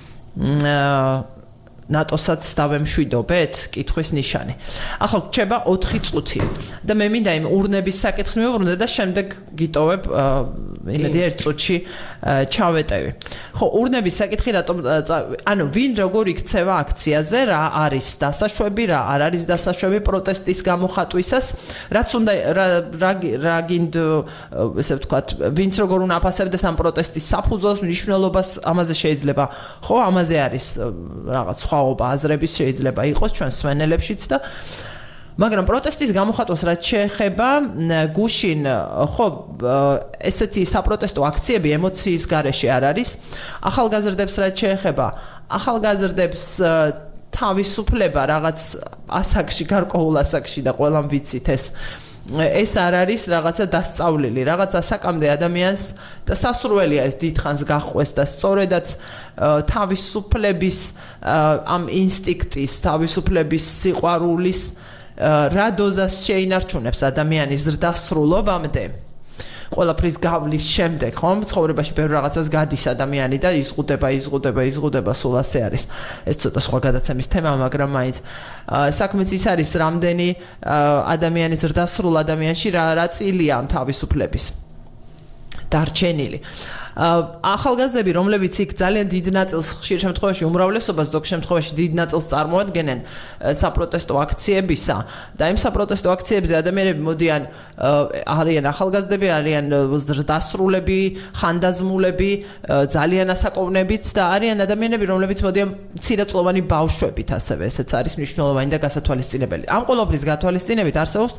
ნატოსაც დავემშვიდობეთ კითხვის ნიშანი. ახლა რჩება ოთხი წუთი და მე მინდა იმ ურნების საკითხს მივუბრუნდე და შემდეგ გიტოვებ იმედი ერთ წუთში ჩავეტევი. ხო, ურნების საკითხი რატომ ანუ ვინ როგორ იქცევა აქციაზე, რა არის დასაშვები, რა არ არის დასაშვები პროტესტის გამოხატვისას, რაც უნდა რა გინდ ესე ვთქვათ, ვინც როგორ უნდა აფასებდეს ამ პროტესტის საფუძველს, მნიშვნელობას, ამაზე შეიძლება, ხო, ამაზე არის რაღაც სხვაობა აზრების შეიძლება იყოს ჩვენ სვენელებშიც და მაგრამ პროტესტის გამოხატვას რაც შეეხება გუშინ ხო ესეთი საპროტესტო აქციები ემოციის გარეშე არ არის ახალგაზრდებს რაც შეეხება ახალგაზრდებს თავისუფლება რაღაც ასაკში გარკვეულ ასაკში და ყველამ ვიცით ეს ეს არ არის რაღაცა დასწავლილი, რაღაც ასაკამდე ადამიანს და სასურველია ეს დიდხანს გახვეს და სწორედაც თავისუფლების ამ ინსტინქტის, თავისუფლების სიყვარულის რა დოზას შეინარჩუნებს ადამიანის ზრდასრულობამდე. ყველაფრის გავლის შემდეგ, ხო, ცხოვრებაში ბევრ რაღაცას გადის ადამიანი და იზღუდება, იზღუდება, იზღუდება, სულ ასე არის. ეს ცოტა სხვა გადაცემის თემაა, მაგრამ მაინც საქმეც ის არის, რამდენი ადამიანის ზრდასრულ ადამიანში რა რა წილია ამ თავისუფლების დარჩენილი. ახალგაზრდები, რომლებიც იქ ძალიან დიდ ნაწილს ხშირ შემთხვევაში უმრავლესობას ზოგ შემთხვევაში დიდ ნაწილს წარმოადგენენ საპროტესტო აქციებისა და იმ საპროტესტო აქციებზე ადამიანები მოდიან არიან ახალგაზრდები, არიან დასრულები, ხანდაზმულები, ძალიან ასაკოვნებიც და არიან ადამიანები, რომლებიც მოდიან მცირეწლოვანი ბავშვებით, ასევე ესეც არის მნიშვნელოვანი და გასათვალისწინებელი. ამ ყოველფრის გათვალისწინებით არსებობს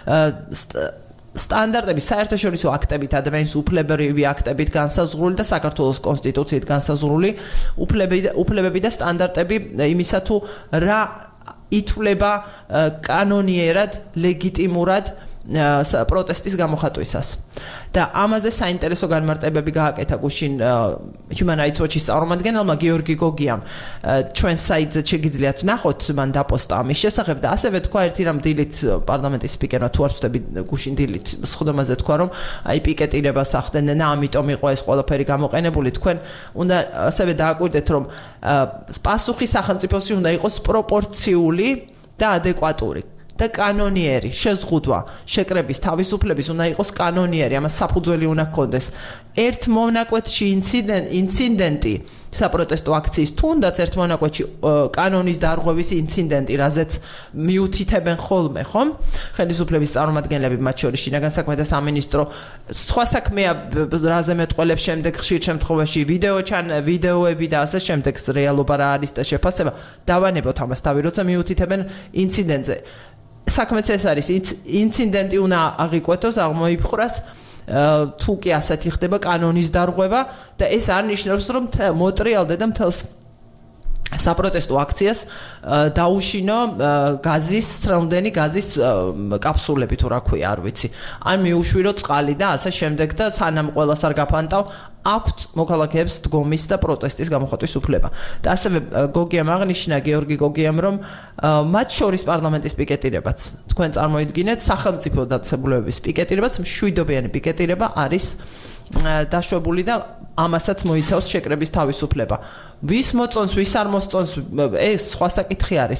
სტანდარტები საერთაშორისო აქტებით ადამიანის უფლებრივი აქტებით განსაზღვრული და საქართველოს კონსტიტუციით განსაზღვრული უფლებები და სტანდარტები იმისა თუ რა ითვლება კანონიერად ლეგიტიმურად პროტესტის გამოხატვისას. და ამაზე საინტერესო განმარტებები გააკეთა გუშინ Human Rights Watch-ის წარმომადგენელმა გიორგი გოგიამ ჩვენ საიტზე შეგიძლიათ ნახოთ მან დაპოსტა ამის შესახებ და ასევე თქვა ერთი რამ დილით პარლამენტის სპიკერმა თუ არ ვწდები გუშინ დილით სხდომაზე თქვა რომ აი პიკეტირებას ახდენენ და ამიტომ იყო ეს ყველაფერი გამოყენებული თქვენ უნდა ასევე დააკვირდეთ რომ პასუხი სახელმწიფოსი უნდა იყოს პროპორციული და ადეკვატური და კანონიერი შეზღუდვა შეკრების თავისუფლების უნდა იყოს კანონიერი ამას საფუძველი უნდა ჰქონდეს ერთ მონაკვეთში ინციდენტი საპროტესტო აქციის თუნდაც ერთ მონაკვეთში კანონის დარღვევის ინციდენტი რაზეც მიუთითებენ ხოლმე ხომ ხელისუფლების წარმომადგენლები მათ შორის შინაგან საქმეთა სამინისტრო სხვა საქმეა რაზე მეტყველებს შემდეგ ხშირ შემთხვევაში ვიდეო ჩან ვიდეოები და ასე შემდეგ რეალობა რა არის და შეფასება დავანებოთ ამას თავი როცა მიუთითებენ ინციდენტზე საქმეც ეს არის ინციდენტი უნდა აღიკვეთოს აღმოიფხვრას თუ კი ასეთი ხდება კანონის დარღვევა და ეს არ ნიშნავს რომ მოტრიალდა და მთელს საპროტესტო აქციას დაუშინო გაზის სრამდენი გაზის კაფსულები თუ რა ქვია არ ვიცი ან მიუშვირო წყალი და ასე შემდეგ და სანამ ყველას არ გაფანტავ აქვთ მოქალაქეებს დგომის და პროტესტის გამოხატვის უფლება და ასევე გოგიამ აღნიშნა გიორგი გოგიამ რომ მათ შორის პარლამენტის პიკეტირებაც თქვენ წარმოიდგინეთ სახელმწიფო დაწესებულებების პიკეტირებაც მშვიდობიანი პიკეტირება არის დაშვებული და ამასაც მოიცავს შეკრების თავისუფლება ვის მოწონს ვის არ მოსწონს ეს სხვა საკითხი არის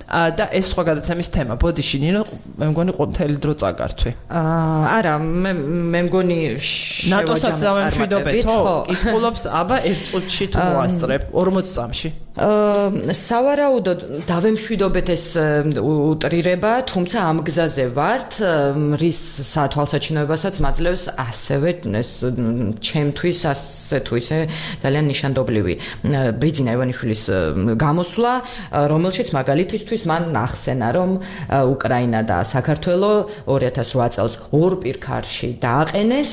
და ეს სხვა გადაცემის თემა. ბოდიში ნინო, მე მგონი მთელი დრო წაგართვი. აა არა, მე მე მგონი ნატოსაც დავემშვიდობეთ, ხო? კითხულობს, აბა ერთ წუთში თუ მოასწრებ ორმოც წამში. აა სავარაუდოდ დავემშვიდობეთ ეს უტრირება, თუმცა ამ გზაზე ვართ, რის სათვალსაჩინოებასაც მაძლევს ასევე ეს ჩემთვის ასე თუ ისე ძალიან ნიშანდობლივი ბიძინა ივანიშვილის გამოსვლა, რომელშიც მაგალითისთვის მან ახსენა, რომ უკრაინა და საქართველო ორი ათას რვა წელს ორ პირქარში დააყენეს,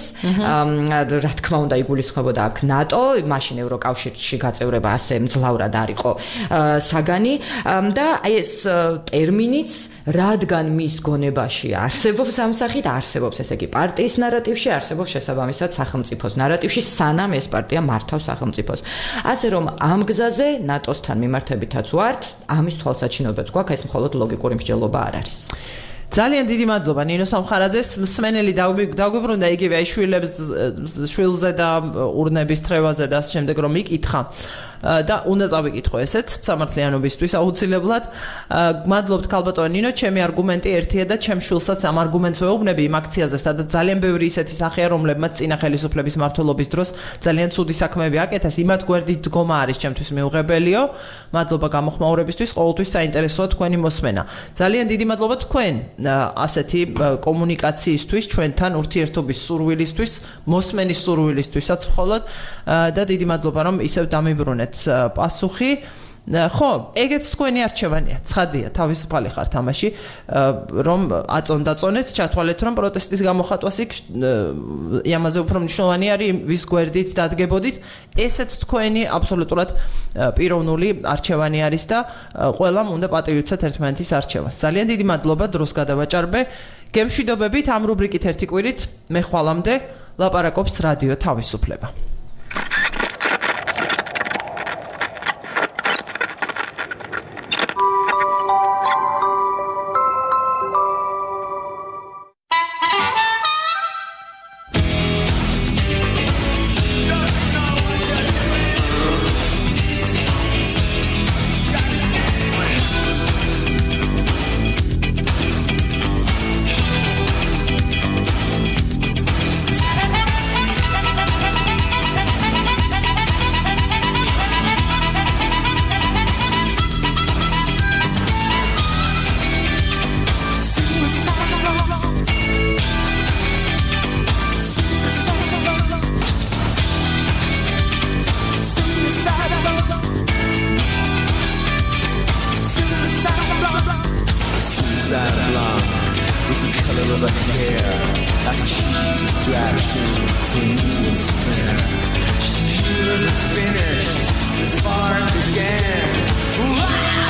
რა თქმა უნდა იგულისხმებოდა აქ ნატო, მაშინ ევროკავშირში გაწევრება ასე მძლავრად არის იყო საგანი და აი ეს ტერმინიც რადგან მის გონებაში არსებობს ამ სახით არსებობს ესე იგი პარტიის ნარატივში არსებობს შესაბამისად სახელმწიფოს ნარატივში სანამ ეს პარტია მართავს სახელმწიფოს ასე რომ ამ გზაზე ნატოსთან მიმართებითაც ვართ ამის თვალსაჩინოებაც გვაქვს ეს მხოლოდ ლოგიკური მსჯელობა არ არის ძალიან დიდი მადლობა ნინო სამხარაძეს მსმენელი დაგვიბრუნდა იგივე აი შვილებს შვილზე და ურნების თრევაზე და ამ შემდეგ რომ იკითხა და უნდა წავიკითხო ესეც სამართლიანობისთვის აუცილებლად გმადლობთ ქალბატონო ნინო ჩემი არგუმენტი ერთია და ჩემ შვილსაც ამ არგუმენტს ვეუბნები იმ აქციაზე სადაც ძალიან ბევრი ისეთი სახეა რომლებმაც წინა ხელისუფლების მმართველობის დროს ძალიან ცუდი საქმეები აკეთეს იმათ გვერდით დგომა არის ჩემთვის მიუღებელიო მადლობა გამოხმაურებისთვის ყოველთვის საინტერესოა თქვენი მოსმენა ძალიან დიდი მადლობა თქვენ ასეთი კომუნიკაციისთვის ჩვენთან ურთიერთობის სურვილისთვის მოსმენის სურვილისთვისაც მხოლოდ და დიდი მადლობა რომ ისევ დამიბრუნეთ პასუხი ხო ეგეც თქვენი არჩევანია ცხადია თავისუფალი ხართ ამაში რომ აწონდაწონეთ ჩათვალეთ რომ პროტესტის გამოხატვას იქ იმაზე უფრო მნიშვნელოვანი არის ვის გვერდით დადგებოდით ესეც თქვენი აბსოლუტურად პიროვნული არჩევანი არის და ყველამ უნდა პატივი უცეთ ერთმანეთის არჩევას ძალიან დიდი მადლობა დროს გადავაჭარბე გემშვიდობებით ამ რუბრიკით ერთი კვირით მე ხვალამდე ლაპარაკობს რადიო თავისუფლება Finish, the far began.